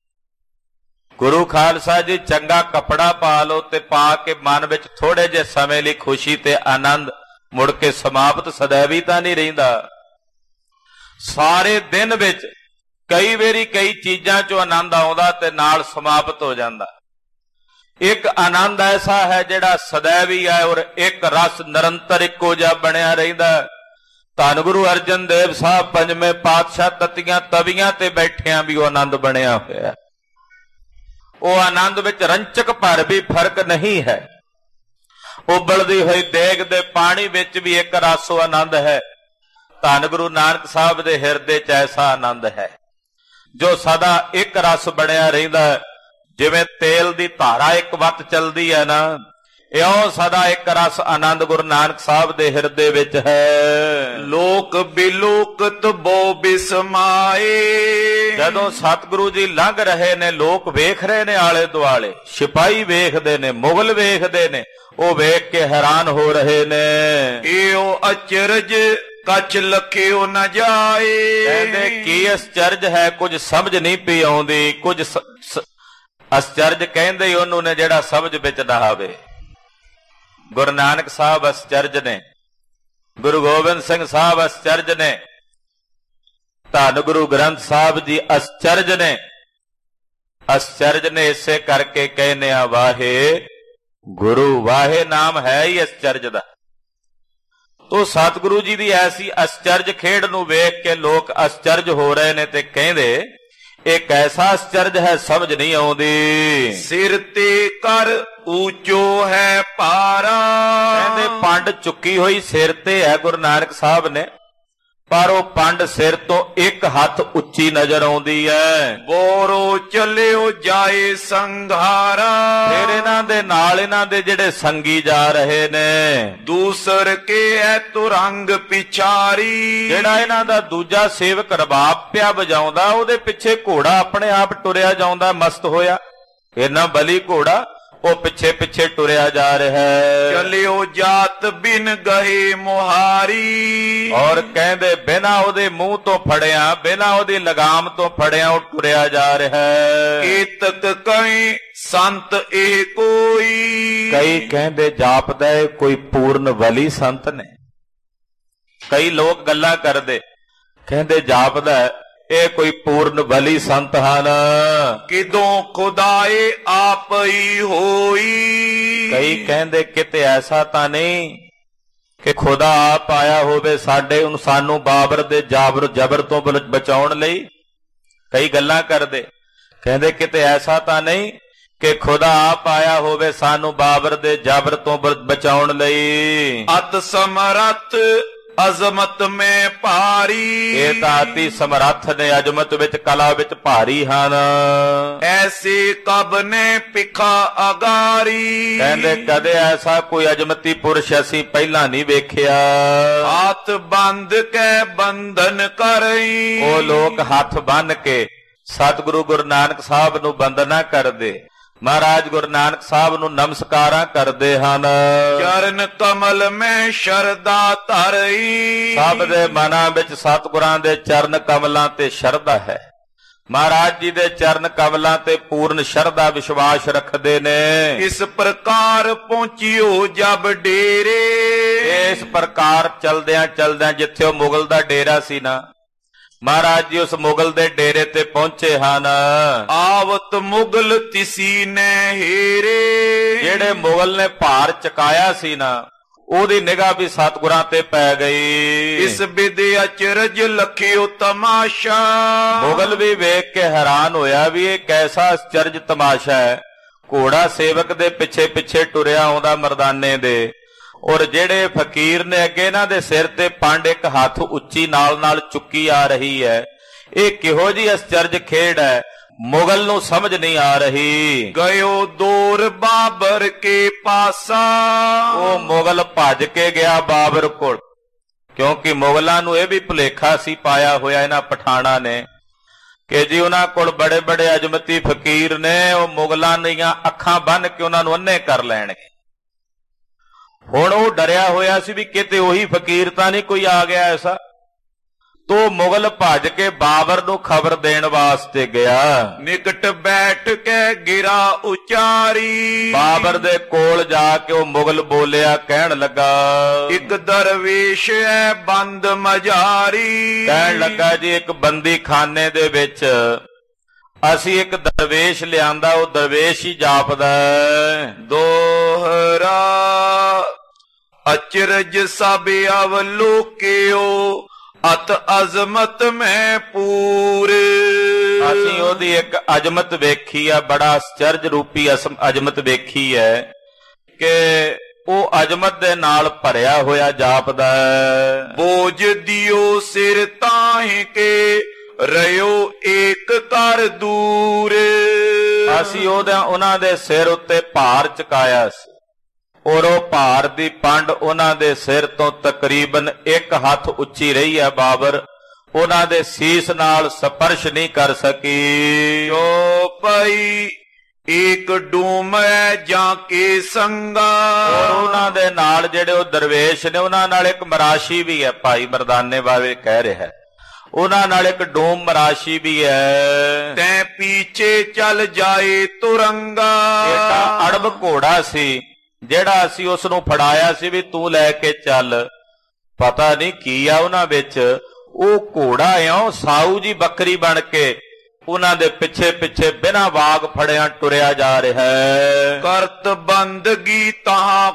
ਗੁਰੂ ਖਾਲਸਾ ਜੀ ਚੰਗਾ ਕੱਪੜਾ ਪਾ ਲਓ ਤੇ ਪਾ ਕੇ ਮਨ ਵਿੱਚ ਥੋੜੇ ਜਿਹੇ ਸਮੇਂ ਲਈ ਖੁਸ਼ੀ ਤੇ ਆਨੰਦ ਮੁੜ ਕੇ ਸਮਾਪਤ ਸदैवी ਤਾਂ ਨਹੀਂ ਰਹਿੰਦਾ। ਸਾਰੇ ਦਿਨ ਵਿੱਚ ਕਈ ਵਾਰੀ ਕਈ ਚੀਜ਼ਾਂ ਚੋਂ ਆਨੰਦ ਆਉਂਦਾ ਤੇ ਨਾਲ ਸਮਾਪਤ ਹੋ ਜਾਂਦਾ। ਇੱਕ ਆਨੰਦ ਐਸਾ ਹੈ ਜਿਹੜਾ ਸदैवी ਹੈ ਔਰ ਇੱਕ ਰਸ ਨਿਰੰਤਰ ਇੱਕੋ ਜਿਹਾ ਬਣਿਆ ਰਹਿੰਦਾ। ਧੰਨ ਗੁਰੂ ਅਰਜਨ ਦੇਵ ਸਾਹਿਬ ਪੰਜਵੇਂ ਪਾਤਸ਼ਾਹ ਤਤੀਆਂ ਤਵੀਆਂ ਤੇ ਬੈਠਿਆਂ ਵੀ ਉਹ ਆਨੰਦ ਬਣਿਆ ਹੋਇਆ। ਉਹ ਆਨੰਦ ਵਿੱਚ ਰੰਚਕ ਭਰ ਵੀ ਫਰਕ ਨਹੀਂ ਹੈ। ਉਬਲਦੀ ਹੋਈ ਦੇਗ ਦੇ ਪਾਣੀ ਵਿੱਚ ਵੀ ਇੱਕ ਰਸ ਉਹ ਆਨੰਦ ਹੈ। ਧੰਨ ਗੁਰੂ ਨਾਨਕ ਸਾਹਿਬ ਦੇ ਹਿਰਦੇ 'ਚ ਐਸਾ ਆਨੰਦ ਹੈ ਜੋ ਸਦਾ ਇੱਕ ਰਸ ਬਣਿਆ ਰਹਿੰਦਾ। ਜਿਵੇਂ ਤੇਲ ਦੀ ਧਾਰਾ ਇੱਕ ਵੱਤ ਚੱਲਦੀ ਹੈ ਨਾ, ਇਉਂ ਸਦਾ ਇੱਕ ਰਸ ਆਨੰਦ ਗੁਰੂ ਨਾਨਕ ਸਾਹਿਬ ਦੇ ਹਿਰਦੇ ਵਿੱਚ ਹੈ। ਲੋਕ ਬਿਲੋਕਤ ਬੋ ਬਿਸਮਾਏ। ਜਦੋਂ ਸਤਿਗੁਰੂ ਜੀ ਲੰਘ ਰਹੇ ਨੇ, ਲੋਕ ਵੇਖ ਰਹੇ ਨੇ ਆਲੇ ਦੁਆਲੇ, ਸਿਪਾਹੀ ਵੇਖਦੇ ਨੇ, ਮੁਗਲ ਵੇਖਦੇ ਨੇ, ਉਹ ਵੇਖ ਕੇ ਹੈਰਾਨ ਹੋ ਰਹੇ ਨੇ। ਏਓ ਅਚਰਜ ਕੱਚ ਲਖਿਓ ਨਾ ਜਾਏ। ਕਹਿੰਦੇ ਕੀ ਅਚਰਜ ਹੈ, ਕੁਝ ਸਮਝ ਨਹੀਂ ਪਈ ਆਉਂਦੀ। ਕੁਝ ਅਚਰਜ ਕਹਿੰਦੇ ਉਹਨੂੰ ਨੇ ਜਿਹੜਾ ਸਮਝ ਵਿੱਚ ਨਾ ਆਵੇ। ਗੁਰੂ ਨਾਨਕ ਸਾਹਿਬ ਅਚਰਜ ਨੇ, ਗੁਰੂ ਗੋਬਿੰਦ ਸਿੰਘ ਸਾਹਿਬ ਅਚਰਜ ਨੇ, ਧੰਨ ਗੁਰੂ ਗ੍ਰੰਥ ਸਾਹਿਬ ਜੀ ਅਚਰਜ ਨੇ। ਅਚਰਜ ਨੇ ਇਸੇ ਕਰਕੇ ਕਹਿੰਦੇ ਆ ਵਾਹੇ ਗੁਰੂ। ਵਾਹੇ ਨਾਮ ਹੈ ਹੀ ਅਚਰਜ ਦਾ। ਤੋ ਸਤਿਗੁਰੂ ਜੀ ਦੀ ਐਸੀ ਅਚਰਜ ਖੇਡ ਨੂੰ ਵੇਖ ਕੇ ਲੋਕ ਅਚਰਜ ਹੋ ਰਹੇ ਨੇ ਤੇ ਕਹਿੰਦੇ ਇਹ ਕੈਸਾ ਅਚਰਜ ਹੈ, ਸਮਝ ਨਹੀਂ ਆਉਂਦੀ। ਸਿਰ ਤੇ ਕਰ ਊਚੋ ਹੈ ਪਾਰਾ। ਕਹਿੰਦੇ ਪੰਡ ਚੁੱਕੀ ਹੋਈ ਸਿਰ ਤੇ ਹੈ ਗੁਰੂ ਨਾਨਕ ਸਾਹਿਬ ਨੇ, ਪਰ ਉਹ ਪੰਡ ਸਿਰ ਤੋਂ ਇੱਕ ਹੱਥ ਉੱਚੀ ਨਜ਼ਰ ਆਉਂਦੀ ਹੈ। ਬੋਰੋ ਚੱਲਿਓ ਜਾਏ ਸੰਘਾਰਾ। ਫਿਰ ਇਹਨਾਂ ਦੇ ਨਾਲ ਇਹਨਾਂ ਦੇ ਜਿਹੜੇ ਸੰਗੀ ਜਾ ਰਹੇ ਨੇ। ਦੂਸਰ ਕੇ ਐ ਤੁਰੰਗ ਪਿਛਾਰੀ। ਜਿਹੜਾ ਇਹਨਾਂ ਦਾ ਦੂਜਾ ਸੇਵਕ ਰਬਾਬ ਪਿਆ ਵਜਾਉਂਦਾ, ਉਹਦੇ ਪਿੱਛੇ ਘੋੜਾ ਆਪਣੇ ਆਪ ਟੁਰਿਆ ਜਾਂਦਾ ਮਸਤ ਹੋਇਆ। ਇਹਨਾਂ ਬਲੀ ਘੋੜਾ ਉਹ ਪਿੱਛੇ ਪਿੱਛੇ ਟੁਰਿਆ ਜਾ ਰਿਹਾ ਹੈ। ਚੱਲਿਓ ਜਾਤ ਬਿਨ ਗਹੇ ਮੁਹਾਰੀ। ਔਰ ਕਹਿੰਦੇ ਬਿਨਾਂ ਉਹਦੇ ਮੂੰਹ ਤੋਂ ਫੜਿਆ, ਬਿਨਾਂ ਉਹਦੀ ਲਗਾਮ ਤੋਂ ਫੜਿਆ ਉਹ ਟੁਰਿਆ ਜਾ ਰਿਹਾ ਹੈ। ਏਤਕ ਕਈ ਸੰਤ ਇਹ ਕੋਈ। ਕਈ ਕਹਿੰਦੇ ਜਾਪਦਾ ਹੈ ਕੋਈ ਪੂਰਨ ਵਲੀ ਸੰਤ ਨੇ। ਕਈ ਲੋਕ ਗੱਲਾਂ ਕਰਦੇ, ਕਹਿੰਦੇ ਜਾਪਦਾ ਇਹ ਕੋਈ ਪੂਰਨ ਬਲੀ ਸੰਤ ਹਨ। ਕਿਦੋਂ ਖੁਦਾਏ ਆਪ ਹੀ ਹੋਈ। ਕਈ ਕਹਿੰਦੇ ਕਿਤੇ ਐਸਾ ਤਾਂ ਨਹੀਂ ਕਿ ਖੁਦਾ ਆਪ ਆਇਆ ਹੋਵੇ ਸਾਡੇ ਨੂੰ ਸਾਨੂੰ ਬਾਬਰ ਦੇ ਜਾਬਰ ਜਬਰ ਤੋਂ ਬਚਾਉਣ ਲਈ। ਕਈ ਗੱਲਾਂ ਕਰਦੇ, ਕਹਿੰਦੇ ਕਿਤੇ ਐਸਾ ਤਾਂ ਨਹੀਂ ਕਿ ਖੁਦਾ ਆਪ ਆਇਆ ਹੋਵੇ ਸਾਨੂੰ ਬਾਬਰ ਦੇ ਜਬਰ ਤੋਂ ਬਚਾਉਣ ਲਈ। ਅਤ ਸਮਰੱਥ ਅਜ਼ਮਤ ਮੈਂ ਭਾਰੀ। ਇਹ ਤਾਂ ਅਤੀ ਸਮਰੱਥ ਨੇ, ਅਜ਼ਮਤ ਵਿੱਚ ਕਲਾ ਵਿੱਚ ਭਾਰੀ ਹਨ। ਐਸੇ ਕਬ ਨੇ ਪਿਖਾ ਅਗਾਰੀ। ਕਹਿੰਦੇ ਕਦੇ ਐਸਾ ਕੋਈ ਅਜ਼ਮਤੀ ਪੁਰਸ਼ ਅਸੀਂ ਪਹਿਲਾਂ ਨਹੀਂ ਵੇਖਿਆ। ਹੱਥ ਬੰਦ ਕੇ ਬੰਧਨ ਕਰਈ। ਉਹ ਲੋਕ ਹੱਥ ਬੰਨ ਕੇ ਸਤਿਗੁਰੂ ਗੁਰੂ ਨਾਨਕ ਸਾਹਿਬ ਨੂੰ ਬੰਦਨਾ ਕਰਦੇ, ਮਹਾਰਾਜ ਗੁਰੂ ਨਾਨਕ ਸਾਹਿਬ ਨੂੰ ਨਮਸਕਾਰਾਂ ਕਰਦੇ ਹਨ। ਚਰਨ ਕਮਲ ਮੈਂ ਸ਼ਰਧਾ ਧਰਈ। ਸਭ ਦੇ ਮਨਾਂ ਵਿੱਚ ਸਤਿਗੁਰਾਂ ਦੇ ਚਰਨ ਕਮਲਾਂ ਤੇ ਸ਼ਰਧਾ ਹੈ। ਮਹਾਰਾਜ ਜੀ ਦੇ ਚਰਨ ਕਮਲਾਂ ਤੇ ਪੂਰਨ ਸ਼ਰਧਾ ਵਿਸ਼ਵਾਸ ਰੱਖਦੇ ਨੇ। ਇਸ ਪ੍ਰਕਾਰ ਪਹੁੰਚਿਓ ਜਬ ਡੇਰੇ। ਇਸ ਪ੍ਰਕਾਰ ਚਲਦਿਆਂ ਚਲਦਿਆਂ ਜਿੱਥੇ ਉਹ ਮੁਗਲ ਦਾ ਡੇਰਾ ਸੀ ਨਾ, ਮਹਾਰਾਜ ਜੀ ਉਸ ਮੁਗਲ ਦੇ ਡੇਰੇ ਤੇ ਪਹੁੰਚੇ ਹਨ। ਆਵਤ ਮੁਗਲ ਤਿਸੀ ਨੇ ਹੀਰੇ। ਜਿਹੜੇ ਮੁਗਲ ਨੇ ਭਾਰ ਚਕਾਇਆ ਸੀ ਨਾ, ਉਹਦੀ ਨਿਗਾਹ ਵੀ ਸਤਿਗੁਰਾਂ ਤੇ ਪੈ ਗਈ। ਇਸ ਬਿਦੇ ਅਚਰਜ ਲਖਿਓ ਤਮਾਸ਼ਾ। ਮੁਗਲ ਵੀ ਵੇਖ ਕੇ ਹੈਰਾਨ ਹੋਇਆ ਵੀ ਇਹ ਕੈਸਾ ਅਚਰਜ ਤਮਾਸ਼ਾ ਹੈ। ਘੋੜਾ ਸੇਵਕ ਦੇ ਪਿੱਛੇ ਪਿੱਛੇ ਟੁਰਿਆ ਆਉਂਦਾ ਮਰਦਾਨੇ ਦੇ, ਔਰ ਜਿਹੜੇ ਫਕੀਰ ਨੇ ਅੱਗੇ ਇਹਨਾਂ ਦੇ ਸਿਰ ਤੇ ਪੰਡ ਇੱਕ ਹੱਥ ਉੱਚੀ ਨਾਲ ਨਾਲ ਚੁੱਕੀ ਆ ਰਹੀ ਹੈ। ਇਹ ਕਿਹੋ ਜਿਹੀ ਅਚਰਜ ਖੇਡ ਹੈ, ਮੁਗਲ ਨੂੰ ਸਮਝ ਨਹੀਂ ਆ ਰਹੀ। ਗਇਓ ਦੌਰ ਬਾਬਰ ਕੇ ਪਾਸਾ। ਉਹ ਮੁਗਲ ਭੱਜ ਕੇ ਗਿਆ ਬਾਬਰ ਕੋਲ, ਕਿਉਂਕਿ ਮੁਗਲਾਂ ਨੂੰ ਇਹ ਵੀ ਭੁਲੇਖਾ ਸੀ ਪਾਇਆ ਹੋਇਆ ਇਹਨਾਂ ਪਠਾਣਾ ਨੇ ਕਿ ਜੀ ਉਹਨਾਂ ਕੋਲ ਬੜੇ ਬੜੇ ਅਜਮਤੀ ਫਕੀਰ ਨੇ, ਉਹ ਮੁਗਲਾਂ ਦੀਆਂ ਅੱਖਾਂ ਬੰਨ ਕੇ ਉਹਨਾਂ ਨੂੰ ਅੰਨੇ ਕਰ ਲੈਣਗੇ। ਹੁਣ ਉਹ ਡਰਿਆ ਹੋਇਆ ਸੀ ਵੀ ਕਿਤੇ ਉਹੀ ਫਕੀਰ ਤਾਂ ਨਹੀਂ ਕੋਈ ਆ ਗਿਆ ਐਸਾ। ਤੋ ਮੁਗਲ ਭੱਜ ਕੇ ਬਾਬਰ ਨੂੰ ਖਬਰ ਦੇਣ ਵਾਸਤੇ ਗਿਆ। ਨਿਕਟ ਬੈਠ ਕੇ ਗਿਰਾ ਉਚਾਰੀ, ਬਾਬਰ ਦੇ ਕੋਲ ਜਾ ਕੇ ਉਹ ਮੁਗਲ ਬੋਲਿਆ, ਕਹਿਣ ਲੱਗਾ, ਇੱਕ ਦਰਵੇਸ਼ ਹੈ ਬੰਦ ਮਝਾਰੀ। ਕਹਿਣ ਲੱਗਾ ਜੀ ਇੱਕ ਬੰਦੀ ਖਾਨੇ ਦੇ ਵਿੱਚ ਅਸੀਂ ਇੱਕ ਦਰਵੇਸ਼ ਲਿਆਂਦਾ, ਉਹ ਦਰਵੇਸ਼ ਹੀ ਜਾਪਦਾ। ਦੋਹਰਾ ਅਚਰਜ ਸਭ ਅਵਲੋਕਿਓ, ਅਤ ਅਜ਼ਮਤ ਮੈਂ ਪੂਰ। ਅਸੀਂ ਉਹਦੀ ਇੱਕ ਅਜ਼ਮਤ ਵੇਖੀ ਆ, ਬੜਾ ਅਚਰਜ ਰੂਪੀ ਅਜ਼ਮਤ ਵੇਖੀ ਹੈ ਕਿ ਉਹ ਅਜ਼ਮਤ ਦੇ ਨਾਲ ਭਰਿਆ ਹੋਇਆ ਜਾਪਦਾ। ਬੋਝ ਦਿਓ ਸਿਰ ਤਾਹੀਂ ਕੇ, ਰਿਓ ਏਕ ਕਰ ਦੂਰ। ਅਸੀਂ ਉਹਦਾ ਉਹਨਾਂ ਦੇ ਸਿਰ ਉੱਤੇ ਭਾਰ ਚੁਕਾਇਆ ਸੀ, ਔਰ ਉਹ ਭਾਰ ਦੀ ਪੰਡ ਉਹਨਾਂ ਦੇ ਸਿਰ ਤੋਂ ਤਕਰੀਬਨ ਇੱਕ ਹੱਥ ਉੱਚੀ ਰਹੀ ਹੈ। ਬਾਬਰ ਉਹਨਾਂ ਦੇ ਸੀਸ ਨਾਲ ਸਪਰਸ਼ ਨਹੀਂ ਕਰ ਸਕੀ। ਜੋ ਪਈ ਏਕ ਡੂਮ ਹੈ ਜਾਂ ਕੇ ਸੰਗਾ। ਔਰ ਉਹਨਾਂ ਦੇ ਨਾਲ ਜਿਹੜੇ ਉਹ ਦਰਵੇਸ਼ ਨੇ, ਉਹਨਾਂ ਨਾਲ ਇੱਕ ਮਰਾਸ਼ੀ ਵੀ ਹੈ, ਭਾਈ ਮਰਦਾਨੇ ਬਾਰੇ ਕਹਿ ਰਿਹਾ, ਉਹਨਾਂ ਨਾਲ ਇੱਕ ਡੂਮ ਮਰਾਸ਼ੀ ਵੀ ਹੈ। ਤੈਂ ਪੀਛੇ ਚੱਲ ਜਾਏ ਤੁਰੰਗਾ। ਇਹ ਤਾਂ ਅੜਬ ਘੋੜਾ ਸੀ ਜਿਹੜਾ ਅਸੀਂ ਉਸ ਨੂੰ ਫੜਾਇਆ ਸੀ ਵੀ ਤੂੰ ਲੈ ਕੇ ਚੱਲ। ਪਤਾ ਨਹੀਂ ਕੀ ਆ ਉਹਨਾਂ ਵਿੱਚ, ਉਹ ਘੋੜਾ ਇਉਂ ਸਾਊ ਜੀ ਬੱਕਰੀ ਬਣ ਕੇ ਉਹਨਾਂ ਦੇ ਪਿੱਛੇ ਪਿੱਛੇ ਬਿਨਾਂ ਵਾਗ ਫੜਿਆ ਟੁਰਿਆ ਜਾ ਰਿਹਾ ਹੈ। ਕਰਤ ਬੰਦਗੀ ਤਾਂ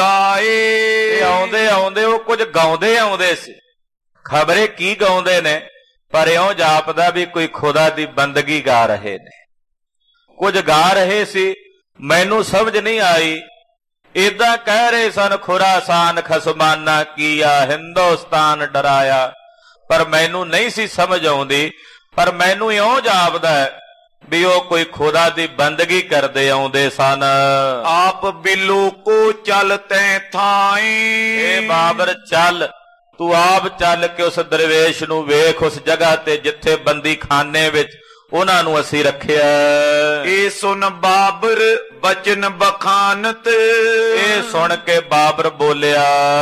ਖੁਦਾਏ। ਆਉਂਦੇ ਆਉਂਦੇ ਉਹ ਕੁਝ ਗਾਉਂਦੇ ਆਉਂਦੇ ਸੀ, ਖਬਰੇ ਕੀ ਗਾਉਂਦੇ ਨੇ, ਪਰ ਇਉਂ ਜਾਪਦਾ ਵੀ ਕੋਈ ਖੁਦਾ ਦੀ ਬੰਦਗੀ ਗਾ ਰਹੇ ਨੇ। ਕੁਝ ਗਾ ਰਹੇ ਸੀ, ਮੈਨੂੰ ਸਮਝ ਨਹੀਂ ਆਈ। ਏਦਾਂ ਕਹਿ ਰਹੇ ਸਨ, ਖੁਰਾਸਾਨ ਖਸਮਾਨਾ ਕੀਆ, ਹਿੰਦੁਸਤਾਨ ਡਰਾਇਆ, ਪਰ ਮੈਨੂੰ ਨਹੀਂ ਸੀ ਸਮਝ ਆਉਂਦੀ। ਪਰ ਮੈਨੂੰ ਇਉਂ ਜਾਪਦਾ ਵੀ ਉਹ ਕੋਈ ਖੁਦਾ ਦੀ ਬੰਦਗੀ ਕਰਦੇ ਆਉਂਦੇ ਸਨ। ਆਪ ਬਿੱਲੂ ਕੋ ਚੱਲ ਤੈਂ ਥਾਈ। ਏ ਬਾਬਰ ਚੱਲ, ਤੂੰ ਆਪ ਚੱਲ ਕੇ ਉਸ ਦਰਵੇਸ਼ ਨੂੰ ਵੇਖ, ਉਸ ਜਗ੍ਹਾ ਤੇ ਜਿੱਥੇ ਬੰਦੀ ਖਾਨੇ ਵਿੱਚ ਉਹਨਾਂ ਨੂੰ ਅਸੀਂ ਰੱਖਿਆ। ਇਹ ਸੁਣ ਬਾਬਰ ਬਚਨ ਬਖਾਨਤ। ਇਹ ਸੁਣ ਕੇ ਬਾਬਰ ਬੋਲਿਆ,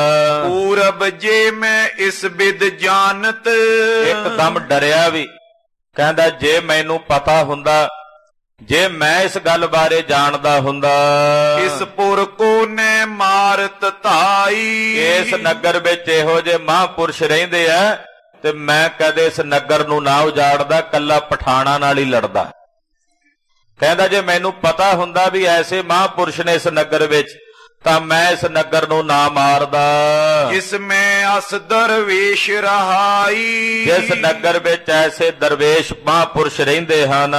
ਪੂਰਬ ਜੇ ਮੈਂ ਇਸ ਬਿਦ ਜਾਣਤ। ਇੱਕਦਮ ਡਰਿਆ ਵੀ, ਕਹਿੰਦਾ ਜੇ ਮੈਨੂੰ ਪਤਾ ਹੁੰਦਾ, ਜੇ ਮੈਂ ਇਸ ਗੱਲ ਬਾਰੇ ਜਾਣਦਾ ਹੁੰਦਾ। ਇਸ ਪੁਰ ਕੋ ਨੇ ਮਾਰਤ ਧਾਈ। ਇਸ ਨਗਰ ਵਿੱਚ ਇਹੋ ਜਿਹੇ ਮਹਾਂਪੁਰਸ਼ ਰਹਿੰਦੇ ਆ ਤੇ ਮੈਂ ਕਦੇ ਇਸ ਨਗਰ ਨੂੰ ਨਾ ਉਜਾੜਦਾ, ਕੱਲਾ ਪਠਾਣਾ ਨਾਲ ਹੀ ਲੜਦਾ। ਕਹਿੰਦਾ ਜੇ ਮੈਨੂੰ ਪਤਾ ਹੁੰਦਾ ਵੀ ਐਸੇ ਮਹਾਂਪੁਰਸ਼ ਨੇ ਇਸ ਨਗਰ ਵਿੱਚ, ਤਾਂ ਮੈਂ ਇਸ ਨਗਰ ਨੂੰ ਨਾ ਮਾਰਦਾ। ਜਿਸ ਮੈਂ ਅਸ ਦਰਵੇਸ਼ ਰਹਾਈ। ਜਿਸ ਨਗਰ ਵਿੱਚ ਐਸੇ ਦਰਵੇਸ਼ ਮਹਾਂਪੁਰਸ਼ ਰਹਿੰਦੇ ਹਨ।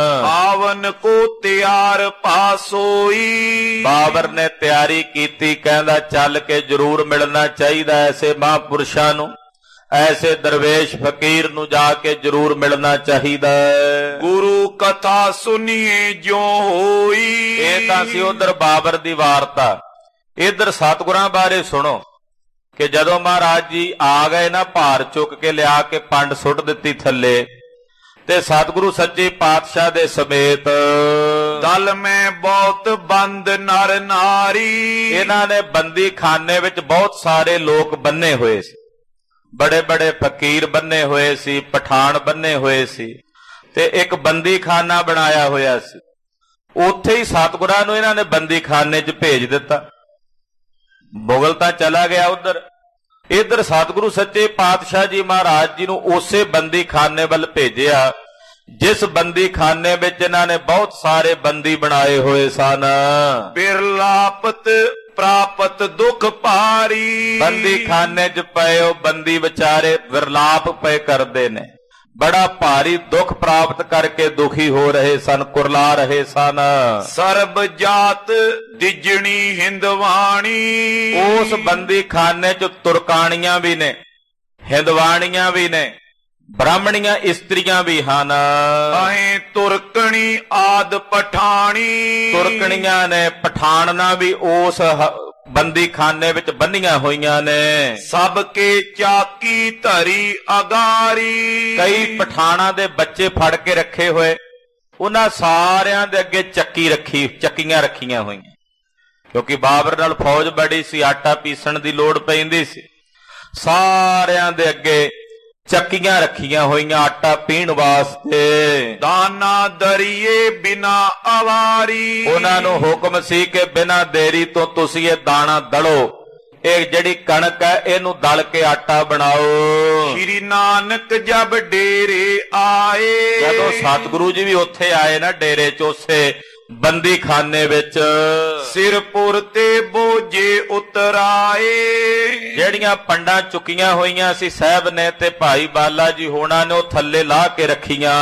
ਆਵਨ ਕੋ ਤਿਆਰ ਪਾਸੋਈ। ਬਾਬਰ ਨੇ ਤਿਆਰੀ ਕੀਤੀ, ਕਹਿੰਦਾ ਚੱਲ ਕੇ ਜ਼ਰੂਰ ਮਿਲਣਾ ਚਾਹੀਦਾ ਐਸੇ ਮਹਾਂਪੁਰਸ਼ਾਂ ਨੂੰ, ਐਸੇ ਦਰਵੇਸ਼ ਫਕੀਰ ਨੂੰ ਜਾ ਕੇ ਜ਼ਰੂਰ ਮਿਲਣਾ ਚਾਹੀਦਾ। ਗੁਰੂ ਕਥਾ ਸੁਣੀਏ ਜੋ ਹੋਈ। ਇਹ ਤਾਂ ਸੀ ਉਧਰ ਬਾਬਰ ਦੀ ਵਾਰਤਾ। ਇਧਰ ਸਤਿਗੁਰਾਂ ਬਾਰੇ ਸੁਣੋ ਕਿ ਜਦੋਂ ਮਹਾਰਾਜ ਜੀ ਆ ਗਏ ਨਾ, ਭਾਰ ਚੁੱਕ ਕੇ ਲਿਆ ਕੇ ਪੰਡ ਸੁੱਟ ਦਿੱਤੀ ਥੱਲੇ, ਤੇ ਸਤਿਗੁਰੂ ਸੱਚੇ ਪਾਤਸ਼ਾਹ ਦੇ ਸਮੇਤ ਦਲ ਮੈਂ ਬਹੁਤ ਬੰਦ ਨਰ ਨਾਰੀ। ਇਹਨਾਂ ਨੇ ਬੰਦੀ ਖਾਨੇ ਵਿੱਚ ਬਹੁਤ ਸਾਰੇ ਲੋਕ ਬੰਨੇ ਹੋਏ ਸੀ, ਬੜੇ ਬੜੇ ਫਕੀਰ ਬੰਨੇ ਹੋਏ ਸੀ, ਪਠਾਨ ਬੰਨੇ ਹੋਏ ਸੀ, ਤੇ ਇੱਕ ਬੰਦੀ ਖਾਨਾ ਬਣਾਇਆ ਹੋਇਆ ਸੀ। ਉੱਥੇ ਹੀ ਸਤਿਗੁਰਾਂ ਨੂੰ ਇਹਨਾਂ ਨੇ ਬੰਦੀ ਖਾਨੇ 'ਚ ਭੇਜ ਦਿੱਤਾ। ਮੁਗਲ ਤਾਂ ਚਲਾ ਗਿਆ ਉਧਰ, ਇਧਰ ਸਤਿਗੁਰੂ ਸੱਚੇ ਪਾਤਸ਼ਾਹ ਜੀ ਮਹਾਰਾਜ ਜੀ ਨੂੰ ਉਸੇ ਬੰਦੀ ਖਾਨੇ ਵੱਲ ਭੇਜਿਆ ਜਿਸ ਬੰਦੀ ਖਾਨੇ ਵਿੱਚ ਇਹਨਾਂ ਨੇ ਬਹੁਤ ਸਾਰੇ ਬੰਦੀ ਬਣਾਏ ਹੋਏ ਸਨ। ਬਿਰਲਾਪਤ ਪ੍ਰਾਪਤ ਦੁੱਖ ਭਾਰੀ। ਬੰਦੀ ਖਾਨੇ 'ਚ ਪਏ ਉਹ ਬੰਦੀ ਵਿਚਾਰੇ ਵਿਰਲਾਪ ਪਏ ਕਰਦੇ ਨੇ, ਬੜਾ ਭਾਰੀ ਦੁੱਖ ਪ੍ਰਾਪਤ ਕਰਕੇ ਦੁਖੀ ਹੋ ਰਹੇ ਸਨ, ਕੁਰਲਾ ਰਹੇ ਸਨ। ਸਰਬ ਜਾਤ ਦਿਜਣੀ ਹਿੰਦਵਾਣੀ। ਉਸ ਬੰਦੀ ਖਾਨੇ 'ਚ ਤੁਰਕਾਣੀਆਂ ਵੀ ਨੇ, ਹਿੰਦਵਾਣੀਆਂ ਵੀ ਨੇ, ਬ੍ਰਾਹਮਣੀਆਂ ਇਸਤਰੀਆਂ ਵੀ ਹਨ। ਅਹੀਂ ਤੁਰਕਣੀ ਆਦ ਪਠਾਣੀ। ਤੁਰਕਣੀਆਂ ਨੇ, ਪਠਾਣਨਾ ਵੀ ਉਸ ਬੰਦੀ ਖਾਨੇ ਵਿੱਚ ਬੰਨੀਆਂ ਹੋਈਆਂ ਨੇ। ਸਭ ਕੇ ਚਾਕੀ ਧਰੀ ਅਗਾਰੀ। ਕਈ ਪਠਾਣਾ ਦੇ ਬੱਚੇ ਫੜ ਕੇ ਰੱਖੇ ਹੋਏ, ਉਹਨਾਂ ਸਾਰਿਆਂ ਦੇ ਅੱਗੇ ਚੱਕੀ ਰੱਖੀ, ਚੱਕੀਆਂ ਰੱਖੀਆਂ ਹੋਈਆਂ, ਕਿਉਂਕਿ ਬਾਬਰ ਨਾਲ ਫੌਜ ਬੜੀ ਸੀ, ਆਟਾ ਪੀਸਣ ਦੀ ਲੋੜ ਪੈਂਦੀ ਸੀ। ਸਾਰਿਆਂ ਦੇ ਅੱਗੇ ਚੱਕੀਆਂ ਰੱਖੀਆਂ ਹੋਈਆਂ ਆਟਾ ਪੀਣ ਵਾਸਤੇ। ਦਾਨਾ ਦਰੀਏ ਬਿਨਾ ਅਵਾਰੀ, ਉਹਨਾਂ ਨੂੰ ਹੁਕਮ ਸੀ ਕਿ ਬਿਨਾਂ ਦੇਰੀ ਤੋਂ ਤੁਸੀਂ ਇਹ ਦਾਣਾ ਦਲੋ। ਇਹ ਜਿਹੜੀ ਕਣਕ ਹੈ ਇਹਨੂੰ ਦਲ ਕੇ ਆਟਾ ਬਣਾਓ। ਸ਼੍ਰੀ ਨਾਨਕ ਜਬ ਡੇਰੇ ਆਏ, ਜਦੋਂ ਸਤਿਗੁਰੂ ਜੀ ਵੀ ਉੱਥੇ ਆਏ ਨਾ ਡੇਰੇ ਚ, ਉਸੇ ਬੰਦੀ ਖਾਨੇ ਵਿੱਚ, ਸਿਰਪੁਰ ਤੇ ਬੋਝੇ ਉਤਰਾਏ। ਜਿਹੜੀਆਂ ਪੰਡਾਂ ਚੁੱਕੀਆਂ ਹੋਈਆਂ ਸੀ ਸਾਹਿਬ ਨੇ ਤੇ ਭਾਈ ਬਾਲਾ ਜੀ ਹੋਣਾ ਨੇ, ਉਹ ਥੱਲੇ ਲਾ ਕੇ ਰੱਖੀਆਂ।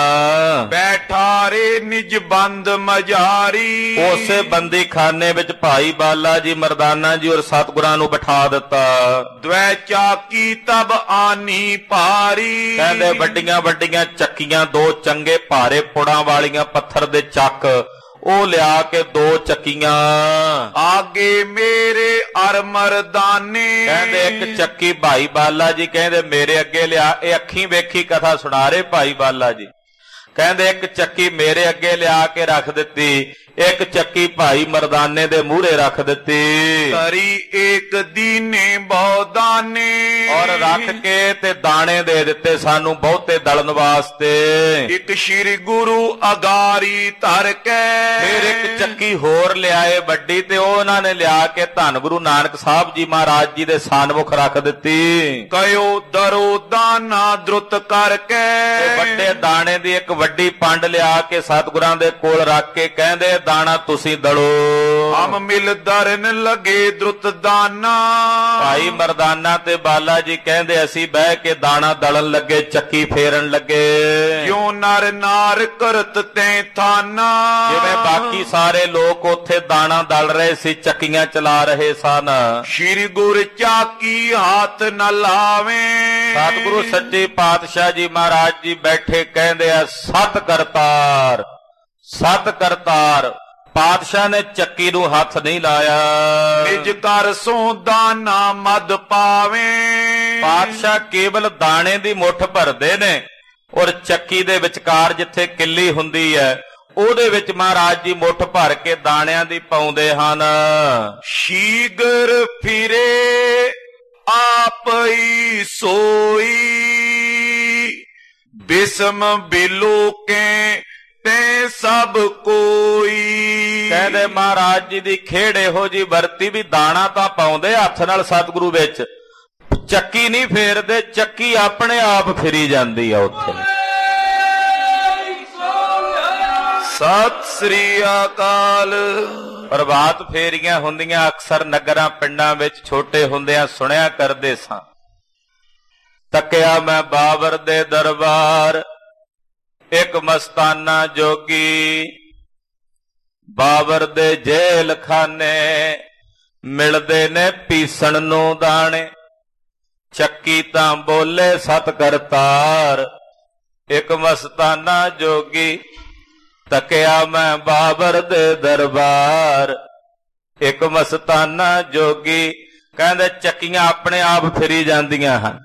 ਬੈਠਾਰੇ ਨਿਜ ਬੰਦ ਮਜਾਰੀ, ਉਸੇ ਬੰਦੀ ਖਾਨੇ ਵਿੱਚ ਭਾਈ ਬਾਲਾ ਜੀ, ਮਰਦਾਨਾ ਜੀ ਔਰ ਸਤਿਗੁਰਾਂ ਨੂੰ ਬਿਠਾ ਦਿੱਤਾ। ਦਵੈ ਚਾਕੀ ਤਬ ਆਨੀ ਭਾਰੀ, ਕਹਿੰਦੇ ਵੱਡੀਆਂ ਵੱਡੀਆਂ ਚੱਕੀਆਂ, ਦੋ ਚੰਗੇ ਭਾਰੇ ਪੁੜਾਂ ਵਾਲੀਆਂ ਪੱਥਰ ਦੇ ਚੱਕ, ਉਹ ਲਿਆ ਕੇ ਦੋ ਚੱਕੀਆਂ। ਆਗੇ ਮੇਰੇ ਅਰ ਮਰਦਾਨੇ, ਕਹਿੰਦੇ ਇੱਕ ਚੱਕੀ ਭਾਈ ਬਾਲਾ ਜੀ ਕਹਿੰਦੇ ਮੇਰੇ ਅੱਗੇ ਲਿਆ। ਇਹ ਅੱਖੀਂ ਵੇਖੀ ਕਥਾ ਸੁਣਾ ਰਹੇ ਭਾਈ ਬਾਲਾ ਜੀ। ਕਹਿੰਦੇ ਇੱਕ ਚੱਕੀ ਮੇਰੇ ਅੱਗੇ ਲਿਆ ਕੇ ਰੱਖ ਦਿੱਤੀ, ਇੱਕ ਚੱਕੀ ਭਾਈ ਮਰਦਾਨੇ ਦੇ ਮੂਹਰੇ ਰੱਖ ਦਿੱਤੀ। ਕਰੀ ਏਕ ਦੀਨੇ ਬਹੁਦਾਨੇ, ਔਰ ਰੱਖ ਕੇ ਤੇ ਦਾਣੇ ਦੇ ਦਿੱਤੇ ਸਾਨੂੰ ਬਹੁਤੇ ਦਲਣ ਵਾਸਤੇ। ਇੱਕ ਸ਼੍ਰੀ ਗੁਰੂ ਅਗਾਰੀ ਧਰ ਕੇ, ਫਿਰ ਇੱਕ ਚੱਕੀ ਹੋਰ ਲਿਆਏ ਵੱਡੀ, ਤੇ ਉਹ ਉਹਨਾਂ ਨੇ ਲਿਆ ਕੇ ਧੰਨ ਗੁਰੂ ਨਾਨਕ ਸਾਹਿਬ ਜੀ ਮਹਾਰਾਜ ਜੀ ਦੇ ਸਾਨਮੁਖ ਰੱਖ ਦਿੱਤੀ। ਕਯੋ ਦਰੋ ਦਾਨਾ ਦਰੁਤ ਕਰਕੇ, ਵੱਡੇ ਦਾਣੇ ਦੀ ਇੱਕ ਵੱਡੀ ਪੰਡ ਲਿਆ ਕੇ ਸਤਿਗੁਰਾਂ ਦੇ ਕੋਲ ਰੱਖ ਕੇ ਕਹਿੰਦੇ ਦਾਣਾ ਤੁਸੀਂ ਦਲੋ। ਹਮ ਮਿਲ ਦਰਨ ਲਗੇ ਦਰੁਤ ਦਾਨਾ, ਭਾਈ ਮਰਦਾਨਾ ਤੇ ਬਾਲਾ ਜੀ ਕਹਿੰਦੇ ਅਸੀਂ ਬਹਿ ਕੇ ਦਾਣਾ ਦਲਣ ਲੱਗੇ, ਚੱਕੀ ਫੇਰਨ ਲੱਗੇ। ਕਿਉਂ ਨਰ ਨਾਰ ਕਰਤ ਤੈ ਥਾਨਾ, ਜਿਵੇਂ ਬਾਕੀ ਸਾਰੇ ਲੋਕ ਉੱਥੇ ਦਾਣਾ ਦਲ ਰਹੇ ਸੀ, ਚੱਕੀਆਂ ਚਲਾ ਰਹੇ ਸਨ। ਸ਼੍ਰੀ ਗੁਰ ਚਾਕੀ ਹੱਥ ਨ ਲਾਵੇ, ਸਤਿਗੁਰੂ ਸੱਚੇ ਪਾਤਸ਼ਾਹ ਜੀ ਮਹਾਰਾਜ ਜੀ ਬੈਠੇ ਕਹਿੰਦੇ ਆ ਸਤ ਕਰਤਾਰ, ਸਤ ਕਰਤਾਰ। ਪਾਤਸ਼ਾਹ ਨੇ ਚੱਕੀ ਨੂੰ ਹੱਥ ਨਹੀਂ ਲਾਇਆ। ਨਿਜ ਕਰ ਸੋ ਦਾਨਾ ਮਦ ਪਾਵੇ, ਪਾਤਸ਼ਾਹ ਕੇਵਲ ਦਾਣੇ ਦੀ ਮੁੱਠ ਭਰਦੇ ਨੇ, ਔਰ ਚੱਕੀ ਦੇ ਵਿਚਕਾਰ ਜਿੱਥੇ ਕਿੱਲੀ ਹੁੰਦੀ ਹੈ ਉਹਦੇ ਵਿੱਚ ਮਹਾਰਾਜ ਜੀ ਮੁੱਠ ਭਰ ਕੇ ਦਾਣਿਆਂ ਦੀ ਪਾਉਂਦੇ ਹਨ। ਸ਼ੀਗਰ ਫਿਰੇ ਆਪਈ ਸੋਈ, ਬਿਸਮ ਬਿਲੋਕੇ ਤੇ ਸਭ ਕੋਈ। ਕਹਿੰਦੇ ਮਹਾਰਾਜ ਜੀ ਦੀ ਖੇਡ ਇਹੋ ਜੀ ਵਰਤੀ ਵੀ ਦਾਣਾ ਤਾਂ ਪਾਉਂਦੇ ਹੱਥ ਨਾਲ ਸਤਿਗੁਰੂ ਵਿੱਚ, ਚੱਕੀ ਨਹੀਂ ਫੇਰਦੇ, ਚੱਕੀ ਆਪਣੇ ਆਪ ਫਿਰੀ ਜਾਂਦੀ ਆ ਉੱਥੇ। ਸਤਿ ਸ੍ਰੀ ਅਕਾਲ। ਪ੍ਰਭਾਤ ਫੇਰੀਆਂ ਹੁੰਦੀਆਂ ਅਕਸਰ ਨਗਰਾਂ ਪਿੰਡਾਂ ਵਿੱਚ ਛੋਟੇ ਹੁੰਦਿਆਂ ਸੁਣਿਆ ਕਰਦੇ ਸਾਂ। ਤੱਕਿਆ ਮੈਂ ਬਾਬਰ ਦੇ ਦਰਬਾਰ, ਇੱਕ ਮਸਤਾਨਾ ਜੋਗੀ, ਬਾਬਰ ਦੇ ਜੇਲ ਖਾਨੇ ਮਿਲਦੇ ਨੇ ਪੀਸਣ ਨੂੰ ਦਾਣੇ। ਚੱਕੀ ਤਾਂ ਬੋਲੇ ਸਤ ਕਰਤਾਰ, ਇੱਕ ਮਸਤਾਨਾ ਜੋਗੀ, ਤੱਕਿਆ ਮੈਂ ਬਾਬਰ ਦੇ ਦਰਬਾਰ, ਇੱਕ ਮਸਤਾਨਾ ਜੋਗੀ। ਕਹਿੰਦੇ ਚੱਕੀਆਂ ਆਪਣੇ ਆਪ ਫਿਰੀ ਜਾਂਦੀਆਂ ਹਨ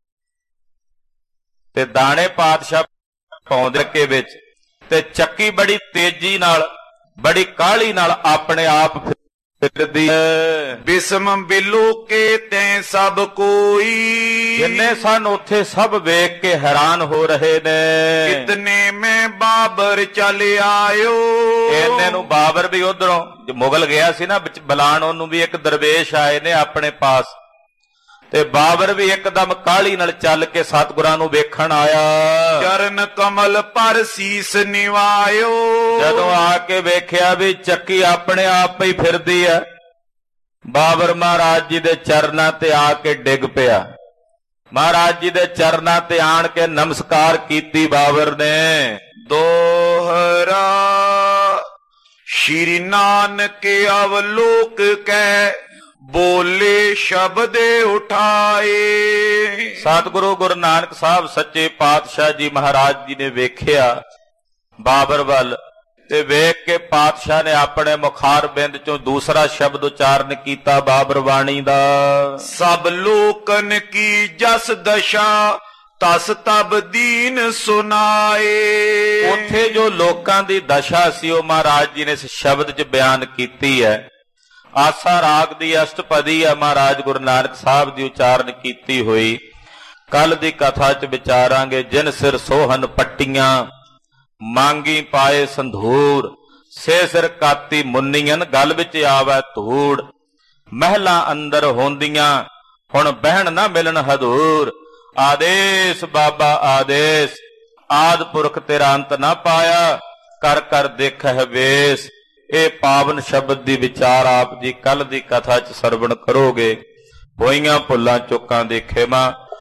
ਤੇ ਦਾਣੇ ਪਾਤਸ਼ਾਹ ਪਾਉਂਦੇ ਕੇ ਵਿੱਚ, ਤੇ ਚੱਕੀ ਬੜੀ ਤੇਜ਼ੀ ਨਾਲ, ਬੜੀ ਕਾਹਲੀ ਨਾਲ ਆਪਣੇ ਆਪ ਫਿਰਦੀ ਹੈ। ਬਿਸਮ ਬਿਲੋਕੇ ਤੈ ਸਭ ਕੋਈ, ਜਿੰਨੇ ਸਨ ਉੱਥੇ ਸਭ ਵੇਖ ਕੇ ਹੈਰਾਨ ਹੋ ਰਹੇ ਨੇ। ਕਿਤਨੇ ਮੈਂ ਬਾਬਰ ਚੱਲ ਆਇਓ, ਇਹਨੇ ਨੂੰ ਬਾਬਰ ਵੀ ਉਧਰੋਂ ਮੁਗਲ ਗਿਆ ਸੀ ਨਾ ਬੁਲਾਣ, ਉਹਨੂੰ ਵੀ ਇੱਕ ਦਰਵੇਸ਼ ਆਏ ਨੇ ਆਪਣੇ ਪਾਸ, ਤੇ ਬਾਬਰ ਵੀ ਇੱਕਦਮ ਕਾਹਲੀ ਨਾਲ ਚੱਲ ਕੇ ਸਤਿਗੁਰਾਂ ਨੂੰ ਵੇਖਣ ਆਇਆ। ਚਰਨ ਕਮਲ ਪਰ ਸੀਸ ਨਿਵਾਇਓ, ਜਦੋਂ ਆ ਕੇ ਵੇਖਿਆ ਵੀ ਚੱਕੀ ਆਪਣੇ ਆਪ ਹੀ ਫਿਰਦੀ ਹੈ, ਬਾਬਰ ਮਹਾਰਾਜ ਜੀ ਦੇ ਚਰਨਾਂ ਤੇ ਆ ਕੇ ਡਿੱਗ ਪਿਆ। ਮਹਾਰਾਜ ਜੀ ਦੇ ਚਰਨਾਂ ਤੇ ਆਣ ਕੇ ਨਮਸਕਾਰ ਕੀਤੀ ਬਾਬਰ ਨੇ। ਦੋਹਰਾ ਸ਼੍ਰੀ ਨਾਨਕ ਅਵਲੋਕ ਕੈ, ਬੋਲੇ ਸ਼ਬਦ ਉਠਾਏ। ਸਤਿਗੁਰੂ ਗੁਰੂ ਨਾਨਕ ਸਾਹਿਬ ਸੱਚੇ ਪਾਤਸ਼ਾਹ ਜੀ ਮਹਾਰਾਜ ਜੀ ਨੇ ਵੇਖਿਆ ਬਾਬਰ ਵੱਲ, ਤੇ ਵੇਖ ਕੇ ਪਾਤਸ਼ਾਹ ਨੇ ਆਪਣੇ ਮੁਖਾਰ ਬਿੰਦ ਚੋਂ ਦੂਸਰਾ ਸ਼ਬਦ ਉਚਾਰਨ ਕੀਤਾ ਬਾਬਰ ਬਾਣੀ ਦਾ। ਸਭ ਲੋਕਨ ਕੀ ਜਸ ਦਸ਼ਾ, ਤਸ ਤਬ ਦੀਨ ਸੁਨਾਏ। ਉੱਥੇ ਜੋ ਲੋਕਾਂ ਦੀ ਦਸ਼ਾ ਸੀ ਉਹ ਮਹਾਰਾਜ ਜੀ ਨੇ ਇਸ ਸ਼ਬਦ 'ਚ ਬਿਆਨ ਕੀਤੀ ਹੈ। ਆਸਾ ਰਾਗ ਦੀ ਅਸ਼ਟਪਦੀ ਹੈ ਮਹਾਰਾਜ ਗੁਰੂ ਨਾਨਕ ਸਾਹਿਬ ਦੀ ਉਚਾਰਨ ਕੀਤੀ ਹੋਈ। ਕੱਲ ਦੀ ਕਥਾ ਚ ਵਿਚਾਰਾਂਗੇ। ਜਿਨ ਸਿਰ ਸੋਹਨ ਪੱਟੀਆਂ ਮੰਗੀ ਪਾਏ ਸੰਧੂਰ, ਸੇ ਸਿਰ ਕਾਤੀ ਮੁੰਨੀਆਂ ਗਲ ਵਿੱਚ ਆਵੈ ਧੂੜ। ਮਹਿਲਾਂ ਅੰਦਰ ਹੁੰਦੀਆਂ ਹੁਣ ਬਹਿਣ ਨਾ ਮਿਲਣ ਹਦੂਰ, ਆਦੇਸ਼ ਬਾਬਾ ਆਦੇਸ਼ ਆਦ ਪੁਰਖ ਤੇਰਾ ਅੰਤ ਨਾ ਪਾਇਆ, ਕਰ ਕਰ ਦੇਖਹਿ ਵੇਸ। ਇਹ ਪਾਵਨ ਸ਼ਬਦ ਦੀ ਵਿਚਾਰ ਆਪ ਜੀ ਕੱਲ ਦੀ ਕਥਾ ਚ ਸਰਵਣ ਕਰੋਗੇ। ਹੋਈਆਂ ਭੁੱਲਾਂ ਚੁੱਕਾਂ ਦੀ ਖਿਮਾ।